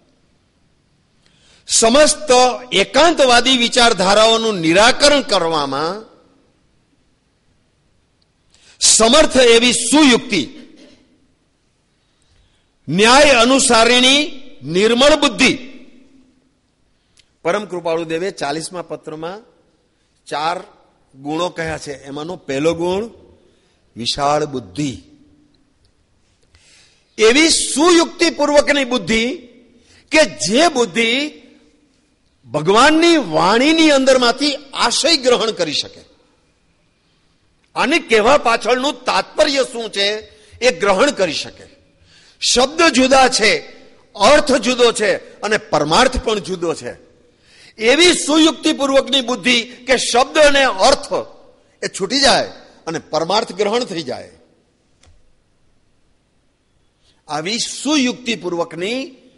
સમસ્ત એકાંતવાદી વિચારધારાઓનું નિરાકરણ કરવામાં સમર્થ એવી સુયુક્તિ, ન્યાય અનુસારીની નિર્મળ બુદ્ધિ. પરમ કૃપાળુ દેવે ચાલીસમા પત્રમાં ચાર ગુણો કહ્યા છે. એમાંનો પહેલો ગુણ વિશાળ બુદ્ધિ. એવી સુયુક્તિ પૂર્વકની બુદ્ધિ કે જે બુદ્ધિ ભગવાનની વાણીની અંદરમાંથી આશય ગ્રહણ કરી શકે. આને કહેવા પાછળનું તાત્પર્ય શું છે એ ગ્રહણ કરી શકે. શબ્દ જુદા છે, અર્થ જુદો છે અને પરમાર્થ પણ જુદો છે. એવી સુયુક્તિપૂર્વકની બુદ્ધિ કે શબ્દ અને અર્થ એ છૂટી જાય અને પરમાર્થ ગ્રહણ થઈ જાય. આવી સુયુક્તિપૂર્વકની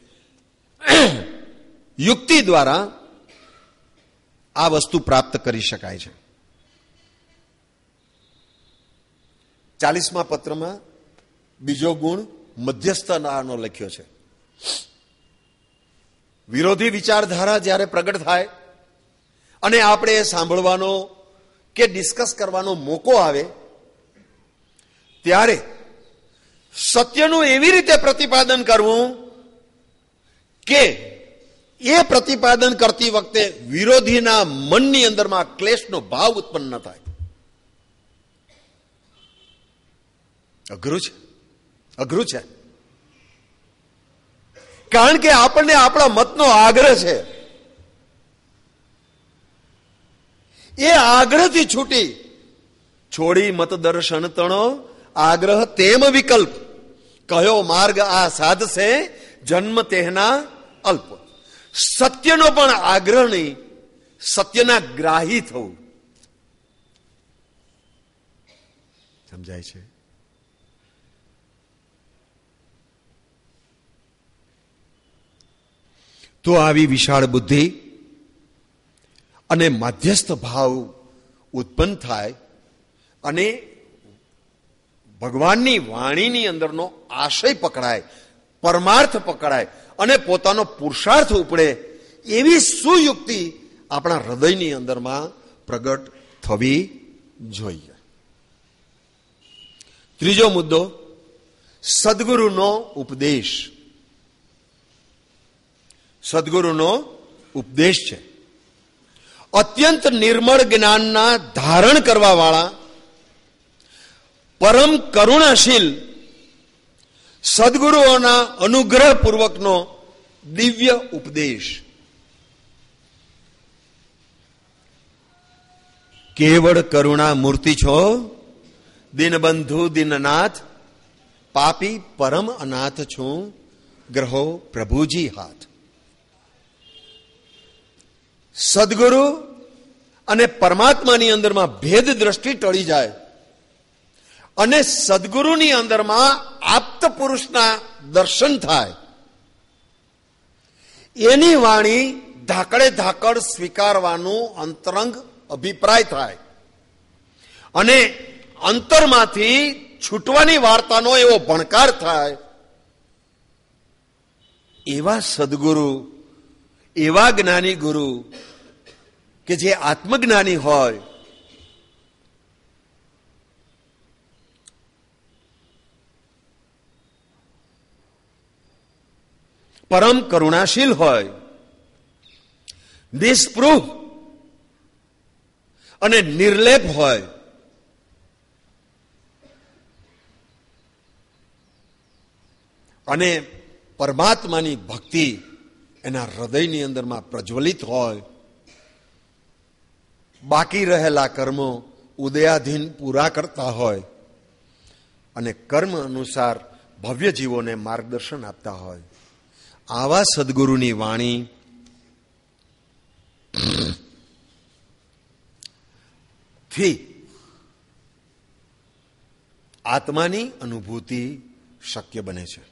યુક્તિ દ્વારા આ વસ્તુ પ્રાપ્ત કરી શકાય છે. ચાલીસમા પત્રમાં બીજો ગુણ મધ્યસ્થતાનો લખ્યો છે. વિરોધી વિચારધારા જ્યારે પ્રગટ થાય અને આપણે એ સાંભળવાનો કે ડિસ્કસ કરવાનો મોકો આવે, ત્યારે સત્યનું એવી રીતે પ્રતિપાદન કરવું કે એ પ્રતિપાદન કરતી વખતે વિરોધીના મનની અંદરમાં ક્લેશનો ભાવ ઉત્પન્ન ન થાય. અઘરું છે, અઘરું છે. કારણ કે આપણને આપણા મતનો આગ્રહ છે. એ આગ્રહથી છૂટી છોડી મત દર્શન તણો આગ્રહ તેમ વિકલ્પ કયો માર્ગ આ સાધશે જન્મ તેના અલ્પ. સત્યનો પણ આગ્રહ નહીં, સત્યના ગ્રાહી થવું. સમજાય છે? તો આવી વિશાળ બુદ્ધિ અને મધ્યસ્થ ભાવ ઉત્પન્ન થાય અને ભગવાનની વાણીની અંદરનો આશય પકડાય, પરમાર્થ પકડાય અને પોતાનો પુરુષાર્થ ઉપડે, એવી સુયુક્તિ આપણા હૃદયની અંદરમાં પ્રગટ થવી જોઈએ. ત્રીજો મુદ્દો સદગુરુનો ઉપદેશ. સદગુરુનો ઉપદેશ છે. અત્યંત નિર્મળ જ્ઞાનના ધારણ કરવા વાળા પરમ કરુણાશીલ સદગુરુઓના અનુગ્રહ પૂર્વકનો દિવ્ય ઉપદેશ. કેવળ કરુણા મૂર્તિ છો, દિનબંધુ દિનનાથ, પાપી પરમ અનાથ છું, ગ્રહો પ્રભુજી હાથ. સદગુરુ અને પરમાત્માની અંદરમાં ભેદ દ્રષ્ટિ ટળી જાય અને સદગુરુની અંદરમાં આપ્ત પુરુષના દર્શન થાય, એની વાણી ધાકડે ધાકડ સ્વીકારવાનું અંતરંગ અભિપ્રાય થાય અને અંતરમાંથી છૂટવાની વાર્તાનો એવો ભણકાર થાય. એવા સદગુરુ, એવા જ્ઞાની ગુરુ કે જે આત્મજ્ઞાની હોય, પરમ કરુણાશીલ હોય, નિસ્પૃહ અને નિર્લેપ હોય, અને પરમાત્માની ભક્તિ એના હૃદયની અંદરમાં પ્રજ્વલિત હોય, બાકી રહેલા કર્મો ઉદયાધીન પૂરા કરતા હોય અને કર્મ અનુસાર ભવ્ય જીવોને માર્ગદર્શન આપતા હોય, આવા સદગુરુની વાણી થી આત્માની અનુભૂતિ શક્ય બને છે.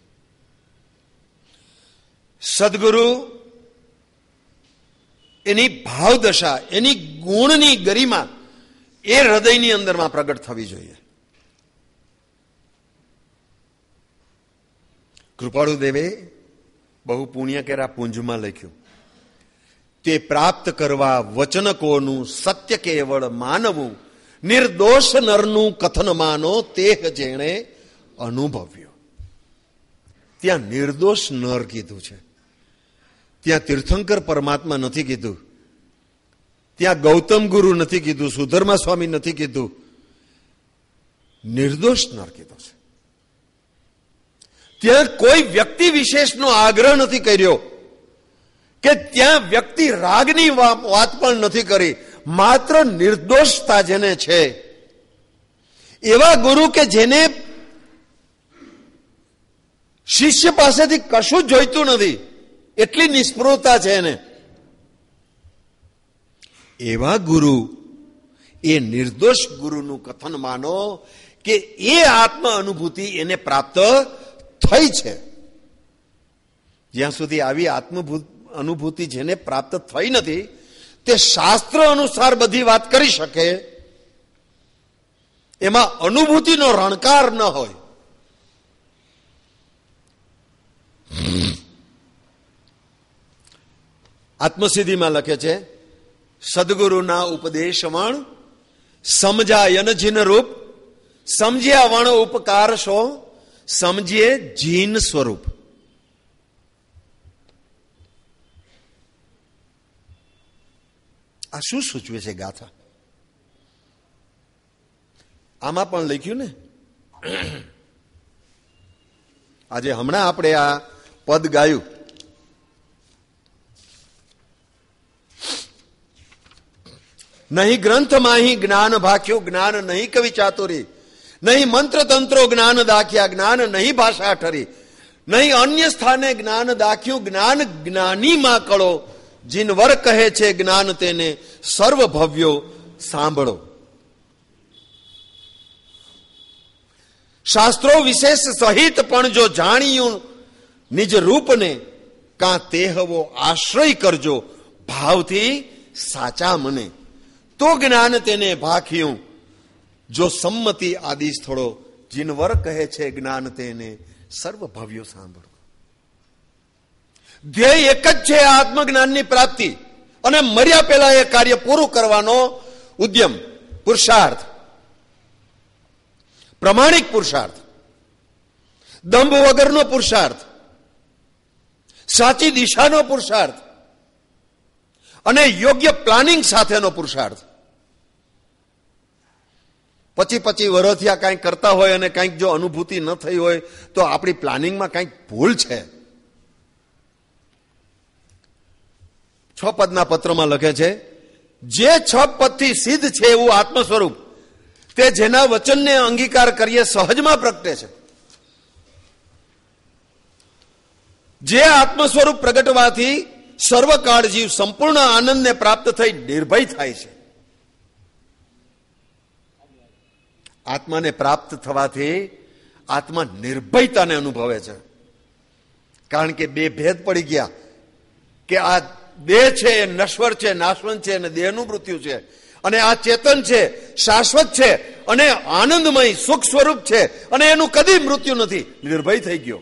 સદગુરુ એની ભાવદશા, એની ગુણની ગરિમા એ હૃદયની અંદરમાં પ્રગટ થવી જોઈએ. કૃપાળુ દેવે બહુ પુણ્ય કેરા પુંજમાં લખ્યું, તે પ્રાપ્ત કરવા વચનકોનું સત્ય કેવળ માનવું, નિર્દોષ નરનું કથન માનો તેહ જેણે અનુભવ્યો. ત્યાં નિર્દોષ નર કીધું છે, ત્યાં તીર્થંકર પરમાત્મા નથી કીધું, ત્યાં ગૌતમ ગુરુ નથી કીધું, સુધર્મા સ્વામી નથી કીધું, નિર્દોષ નર કીધું છે. ત્યાં કોઈ વ્યક્તિ વિશેષનો આગ્રહ નથી કર્યો કે ત્યાં વ્યક્તિ રાગની વાત પણ નથી કરી, માત્ર નિર્દોષતા જેને છે એવા ગુરુ કે જેને શિષ્ય પાસેથી કશું જોઈતું નથી, એટલી નિષ્પૃહતા છે એને, એવા ગુરુ, એ નિર્દોષ ગુરુનું કથન માનો કે એ આત્મ અનુભૂતિ એને પ્રાપ્ત થઈ છે. જ્યાં સુધી આવી આત્મ અનુભૂતિ જેને પ્રાપ્ત થઈ નથી તે શાસ્ત્ર અનુસાર બધી વાત કરી શકે, એમાં અનુભૂતિનો રણકાર ન હોય. આત્મસિદ્ધિમાં લખે છે, સદગુરુના ઉપદેશ વણ સમજાયન જીન રૂપ, સમજ્યા વણ ઉપકાર શો, સમજીએ જીન સ્વરૂપ. આ શું સૂચવે છે ગાથા? આમાં પણ લખ્યું ને, આજે હમણાં આપણે આ પદ ગાયું, નહીં ગ્રંથ માહી જ્ઞાન ભાખ્યું, જ્ઞાન નહીં કવિ ચાતુરી, નહીં મંત્ર તંત્રો જ્ઞાન દાખ્યા, જ્ઞાન નહીં ભાષા ઠરી, નહીં અન્ય સ્થાને જ્ઞાન દાખ્યું, જ્ઞાન જ્ઞાની માં કળો, જીનવર કહે છે જ્ઞાન તેને સર્વ ભવ્યો સાંભળો. શાસ્ત્રો વિશેષ સહિત પણ જો જાણ્યું નિજ રૂપને, કાં તેહવો આશ્રય કરજો ભાવથી સાચા મને, તો જ્ઞાન તેને ભાખ્યું. જો સંમતિ આદિ સ્થળો, જીનવર કહે છે જ્ઞાન તેને સર્વ ભવ્યો સાંભળો. ધ્યેય એક જ છે, આત્મજ્ઞાનની પ્રાપ્તિ, અને મર્યા પહેલા એ કાર્ય પૂરું કરવાનો ઉદ્યમ, પુરુષાર્થ, પ્રમાણિક પુરુષાર્થ, દંભ વગરનો પુરુષાર્થ, સાચી દિશાનો પુરુષાર્થ અને યોગ્ય પ્લાનિંગ સાથેનો પુરુષાર્થ. પછી પછી વરોથિયા કંઈક કરતા હોય અને કંઈક જો અનુભૂતિ ન થઈ હોય તો આપણી પ્લાનિંગમાં કંઈક ભૂલ છે. છ પદના પત્રમાં લખે છે, જે છ પદથી સિદ્ધ છે એવું આત્મ સ્વરૂપ તે જેના વચનને અંગીકાર કરીએ સહજમાં પ્રગટે છે. જે આત્મ સ્વરૂપ પ્રગટવાથી સર્વકાળ જીવ સંપૂર્ણ આનંદને પ્રાપ્ત થઈ નિર્ભય થાય છે. આત્માને પ્રાપ્ત થવાથી આત્મા નિર્ભયતાને અનુભવે છે. કારણ કે બે ભેદ પડી ગયા કે આ દેહ છે એ નશ્વર છે, નાશવંત છે અને દેહનું મૃત્યુ છે, અને આ ચેતન છે, શાશ્વત છે અને આનંદમય સુખ સ્વરૂપ છે અને એનું કદી મૃત્યુ નથી. નિર્ભય થઈ ગયો.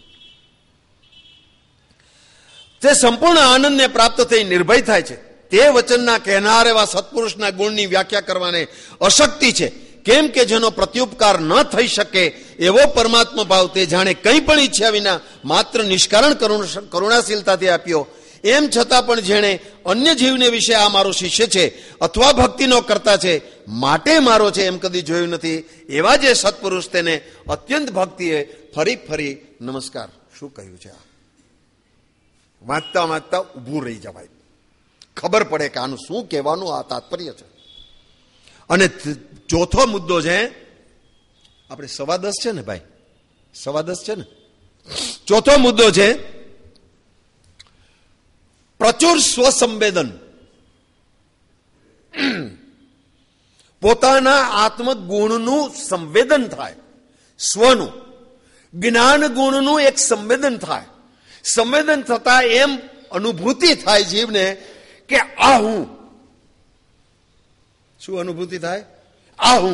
તે સંપૂર્ણ આનંદને પ્રાપ્ત થઈ નિર્ભય થાય છે. તે વચનના કહેનાર એવા સત્પુરુષના ગુણની વ્યાખ્યા કરવાને અશક્તિ છે. કેમ કે જેનો પ્રત્યુપકાર ન થઈ શકે એવો પરમાત્મા ભાવ તે જાણે કંઈ પણ ઈચ્છ્યા વિના માત્ર નિષ્કારણ કરુણાશીલતાથી આપ્યો. એમ છતાં પણ જેણે અન્ય જીવને વિશે આ મારો શિષ્ય છે અથવા ભક્તિનો કરતા છે માટે મારો છે એમ કદી જોયું નથી. એવા જે સત્પુરુષ તેને અત્યંત ભક્તિએ ફરી ફરી નમસ્કાર. શું કહ્યું છે આ? વાંચતા વાંચતા ઊભું રહી જવાય, ખબર પડે કે આનું શું કહેવાનું આ તાત્પર્ય છે. અને ચોથો મુદ્દો છે, આપણે સવા દસ છે ને ભાઈ, સવા દસ છે ને. ચોથો મુદ્દો છે પ્રચુર સ્વસંવેદન. પોતાના આત્મગુણનું સંવેદન થાય, સ્વનું જ્ઞાન ગુણનું એક સંવેદન થાય. સંવેદન થતા એમ અનુભૂતિ થાય જીવને કે આ હું. શું અનુભૂતિ થાય? આ હું.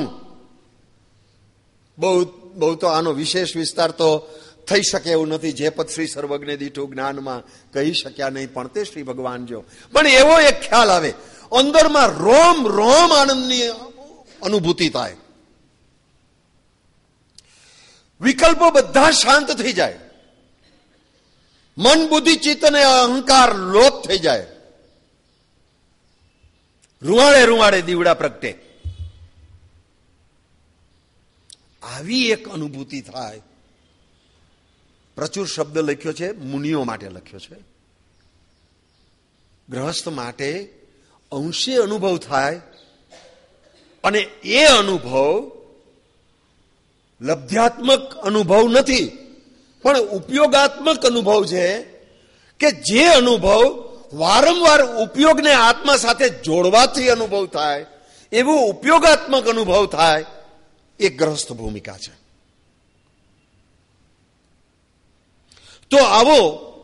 બહુ બહુ તો આનો વિશેષ વિસ્તાર તો થઈ શકે એવું નથી. જે પદ શ્રી સર્વજ્ઞ દીઠું જ્ઞાનમાં કહી શક્યા નહીં, પણ તે શ્રી ભગવાન જો. પણ એવો એક ખ્યાલ આવે, અંદરમાં રોમ રોમ આનંદની અનુભૂતિ થાય. વિકલ્પો બધા શાંત થઈ જાય. મન બુદ્ધિ ચિત્ત અને અહંકાર લોપ થઈ જાય. રૂવાડે રૂવાડે દીવડા પ્રગટે. આવી એક અનુભૂતિ થાય. પ્રચુર શબ્દ લખ્યો છે, મુનિઓ માટે લખ્યો છે. ગૃહસ્થ માટે અંશે અનુભવ થાય, અને એ અનુભવ લબ્ધ્યાત્મક અનુભવ નથી, પણ ઉપયોગાત્મક અનુભવ છે. કે જે અનુભવ વારંવાર ઉપયોગને આત્મા સાથે જોડવાથી અનુભવ થાય, એવો ઉપયોગાત્મક અનુભવ થાય. એ ગ્રહસ્થ ભૂમિકા છે. તો આવો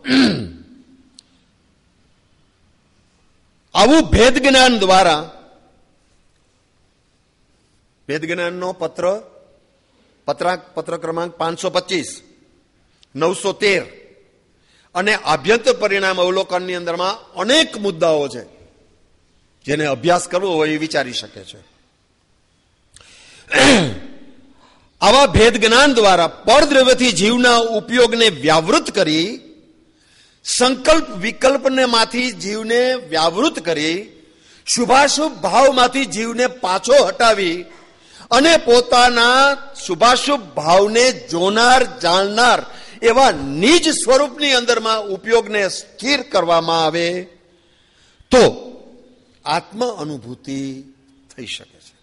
આવું ભેદ જ્ઞાન દ્વારા, ભેદ જ્ઞાનનો પત્ર પત્રાંક પત્ર ક્રમાંક પાંચસો પચીસ નવસો તેર અને આભ્યંતર પરિણામ અવલોકનની અંદરમાં અનેક મુદ્દાઓ છે. જેને અભ્યાસ કરવો હોય એ વિચારી શકે છે. આવા ભેદ જ્ઞાન દ્વારા પરદ્રવ્યથી જીવના ઉપયોગને વ્યાવૃત કરી, સંકલ્પ વિકલ્પને માંથી જીવને વ્યાવૃત કરી, શુભાશુભ ભાવમાંથી જીવને પાછો હટાવી અને પોતાના શુભાશુભ ભાવને જોનાર જાણનાર એવા નિજ સ્વરૂપની અંદરમાં ઉપયોગને સ્થિર કરવામાં આવે તો આત્મ અનુભૂતિ થઈ શકે છે.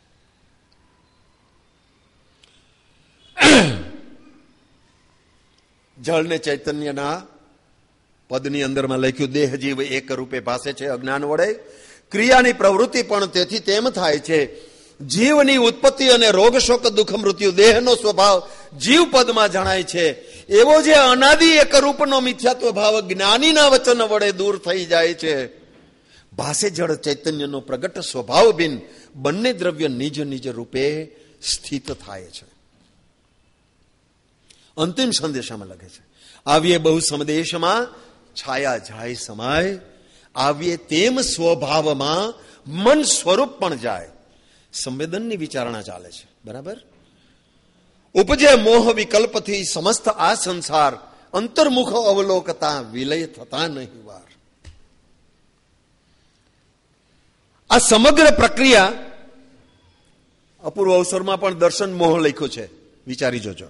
જળને ચૈતન્યના પદની અંદરમાં લખ્યું, દેહ જીવ એક રૂપે ભાસે છે અજ્ઞાન વડે, ક્રિયાની પ્રવૃત્તિ પણ તેથી તેમ થાય છે. જીવની ઉત્પત્તિ અને રોગ શોક દુઃખ મૃત્યુ દેહનો સ્વભાવ જીવ પદમાં જણાય છે. એવો જે અનાદિ એક રૂપનો મિથ્યાત્વ ભાવ જ્ઞાનીના વચન વડે દૂર થઈ જાય છે. ભાસે જળ ચૈતન્યનો પ્રગટ સ્વભાવ બિન બંને દ્રવ્ય નિજ નિજ રૂપે સ્થિત થાય છે. અંતિમ સંદેશામાં લખે છે, આવીએ બહુ સંદેશમાં છાયા જાય સમાય, આવીએ તેમ સ્વભાવમાં મન સ્વરૂપ પણ જાય. સંવેદનની વિચારણા ચાલે છે, બરાબર. ઉપજે મોહ વિકલ્પથી સમસ્ત આ સંસાર, અંતર્મુખ અવલોકતા વિલય થતા નહીં વાર. આ સમગ્ર પ્રક્રિયા અપૂર્વ અવસરમાં પણ દર્શન મોહ લખ્યો છે, વિચારી જોજો.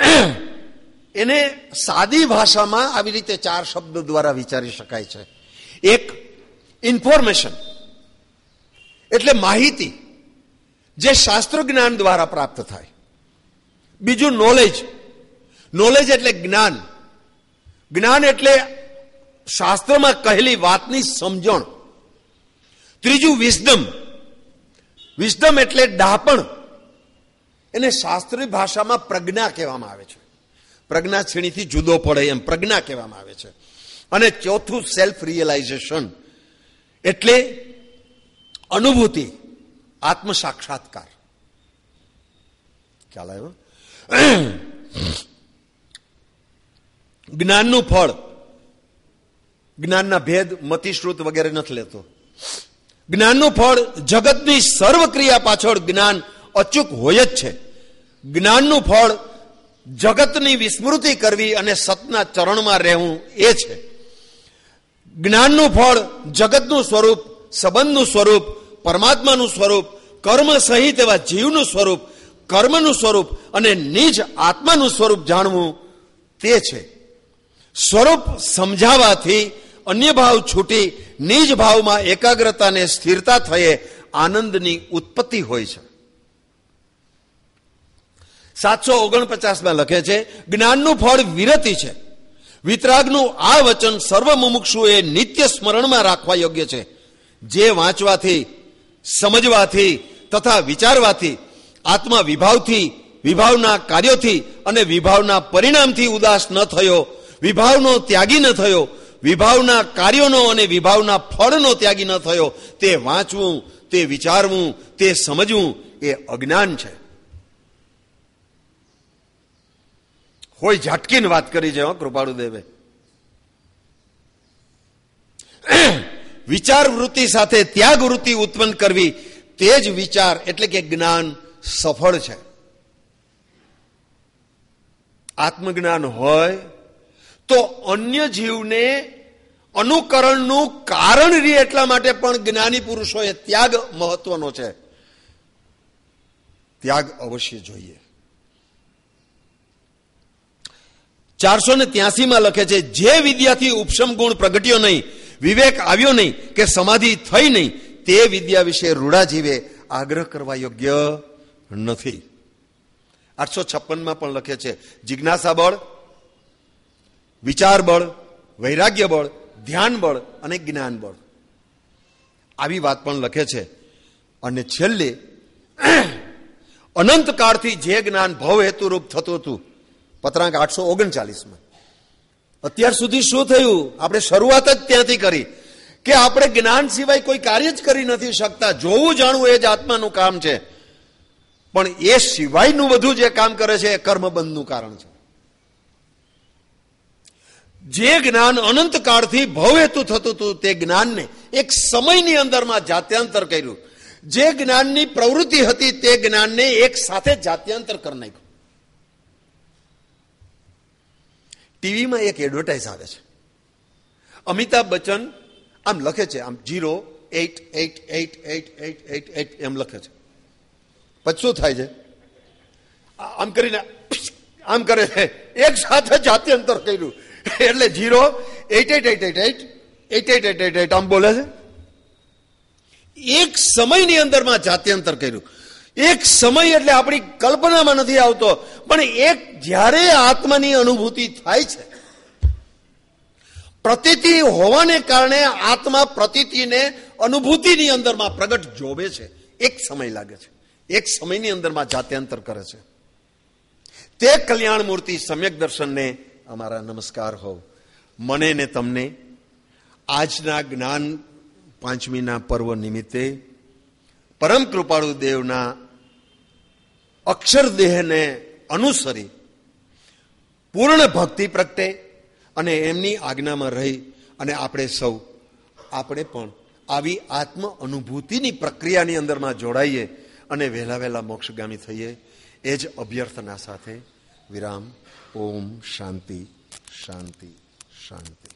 એને સાદી ભાષામાં આવી રીતે ચાર શબ્દ દ્વારા વિચારી શકાય છે. એક ઇન્ફોર્મેશન એટલે માહિતી જે શાસ્ત્ર જ્ઞાન દ્વારા પ્રાપ્ત થાય. બીજું નોલેજ. નોલેજ એટલે જ્ઞાન. જ્ઞાન એટલે શાસ્ત્રમાં કહેલી વાતની સમજણ. ત્રીજું વિઝડમ. વિઝડમ એટલે ડાપણ. એને શાસ્ત્રીય ભાષામાં પ્રજ્ઞા કહેવામાં આવે છે. પ્રજ્ઞા શ્રેણીથી જુદો પડે એમ પ્રજ્ઞા કહેવામાં આવે છે. અને ચોથું સેલ્ફ રિયલાઇઝેશન એટલે અનુભૂતિ, આત્મ સાક્ષાત્કાર. ખ્યાલ આવ્યો? જ્ઞાનનું ફળ, જ્ઞાનના ભેદ મતિશ્રુત વગેરે નથી લેતો. જ્ઞાનનું ફળ જગતની સર્વ ક્રિયા પાછળ જ્ઞાન અચૂક હોય જ છે. જ્ઞાનનું ફળ જગતની વિસ્મૃતિ કરવી અને સતના ચરણમાં રહેવું એ છે. જ્ઞાનનું ફળ જગતનું સ્વરૂપ, સંબંધનું સ્વરૂપ, પરમાત્માનું સ્વરૂપ, કર્મ સહિત એવા જીવનું સ્વરૂપ, કર્મનું સ્વરૂપ અને નિજ આત્માનું સ્વરૂપ જાણવું તે છે. સ્વરૂપ સમજાવવાથી અન્ય ભાવ છૂટી નિજ ભાવમાં એકાગ્રતાને સ્થિરતા થયે આનંદની ઉત્પત્તિ હોય છે. સાતસો ઓગણપચાસ માં લખે છે, જ્ઞાનનું ફળ વિરતિ છે. વિતરાગનું આ વચન સર્વ મુમુક્ષુએ નિત્ય સ્મરણમાં રાખવા યોગ્ય છે. જે વાંચવાથી, સમજવાથી તથા વિચારવાથી આત્મા વિભાવથી, વિભાવના કાર્યોથી અને વિભાવના પરિણામથી ઉદાસ ન થયો, વિભાવનો ત્યાગી ન થયો, વિભાવના કાર્યોનો અને વિભાવના ફળનો ત્યાગી ન થયો, તે વાંચવું, તે વિચારવું, તે સમજવું એ અજ્ઞાન છે. હોય ઝાટકીને વાત કરી છે કૃપાળુ દેવે. વિચાર વૃત્તિ સાથે ત્યાગ વૃત્તિ ઉત્પન્ન કરવી તે જ વિચાર એટલે કે જ્ઞાન સફળ છે. આત્મજ્ઞાન હોય તો અન્ય જીવને અનુકરણનું કારણ રહે એટલા માટે પણ જ્ઞાની પુરુષોએ ત્યાગ મહત્વનો છે. ત્યાગ અવશ્ય જોઈએ. ચારસો ને ત્યાસી માં લખે છે, જે વિદ્યાથી ઉપશમ ગુણ પ્રગટ્યો નહીં, વિવેક આવ્યો નહીં કે સમાધિ થઈ નહીં, તે વિદ્યા વિશે રૂડા જીવે આગ્રહ કરવા યોગ્ય નથી. આઠસો છપ્પન માં પણ લખે છે, જિજ્ઞાસા બળ, વિચાર બળ, વૈરાગ્ય બળ, ધ્યાન બળ અને જ્ઞાન બળ. આવી વાત પણ લખે છે. અને છેલ્લે અનંત કાળથી જે જ્ઞાન ભવ હેતુરૂપ થતું હતું, પત્રાંક આઠસો ઓગણચાલીસ માં. અત્યાર સુધી શું થયું? આપણે શરૂઆત જ ત્યાંથી કરી કે આપણે જ્ઞાન સિવાય કોઈ કાર્ય જ કરી નથી શકતા. જોવું જાણવું એ જ આત્માનું કામ છે. પણ એ સિવાયનું બધું જે કામ કરે છે એ કર્મબંધનું કારણ છે. જે જ્ઞાન અનંત કાળથી ભવહેતુ થતું હતું તે જ્ઞાનને એક સમયની અંદરમાં જાત્યાંતર કર્યું. જે જ્ઞાનની પ્રવૃત્તિ હતી તે જ્ઞાનને એક સાથે જાત્યાંતર કરી નાખ્યું. ટીવીમાં એક એડવર્ટાઇઝ આવે છે. અમિતાભ બચ્ચન આમ લખે છે, આમ zero eight eight eight eight eight eight eight એમ લખે છે. પછી શું થાય છે? આમ કરીને આમ કરે છે, એક સાથે જાત્યંતર કર્યું એટલે zero eight eight eight eight eight eight eight eight eight eight આમ બોલે છે. એક સમયની અંદરમાં જાત્યંતર કર્યું. એક સમય એટલે આપણી કલ્પનામાં નથી આવતો, પણ એક જ્યારે આત્માની અનુભૂતિ થાય છે, પ્રતીતિ હોવાને કારણે આત્મા પ્રતીતિને અનુભૂતિની અંદરમાં પ્રગટ જોવે છે. એક સમય લાગે છે, એક સમયની અંદરમાં જાત્યંતર કરે છે. તે કલ્યાણ મૂર્તિ સમ્યક દર્શનને અમારા નમસ્કાર હોવ. મને ને તમને આજના જ્ઞાન પાંચમીના પર્વ નિમિત્તે પરમ કૃપાળુ દેવના અક્ષરદેહને અનુસરી પૂર્ણ ભક્તિ પ્રગટે અને એમની આજ્ઞામાં રહી અને આપણે સૌ આપણે પણ આવી આત્મ અનુભૂતિની પ્રક્રિયાની અંદરમાં જોડાઈએ અને વહેલા વહેલા મોક્ષગામી થઈએ એ જ અભ્યર્થના સાથે વિરામ. ઓમ શાંતિ શાંતિ શાંતિ.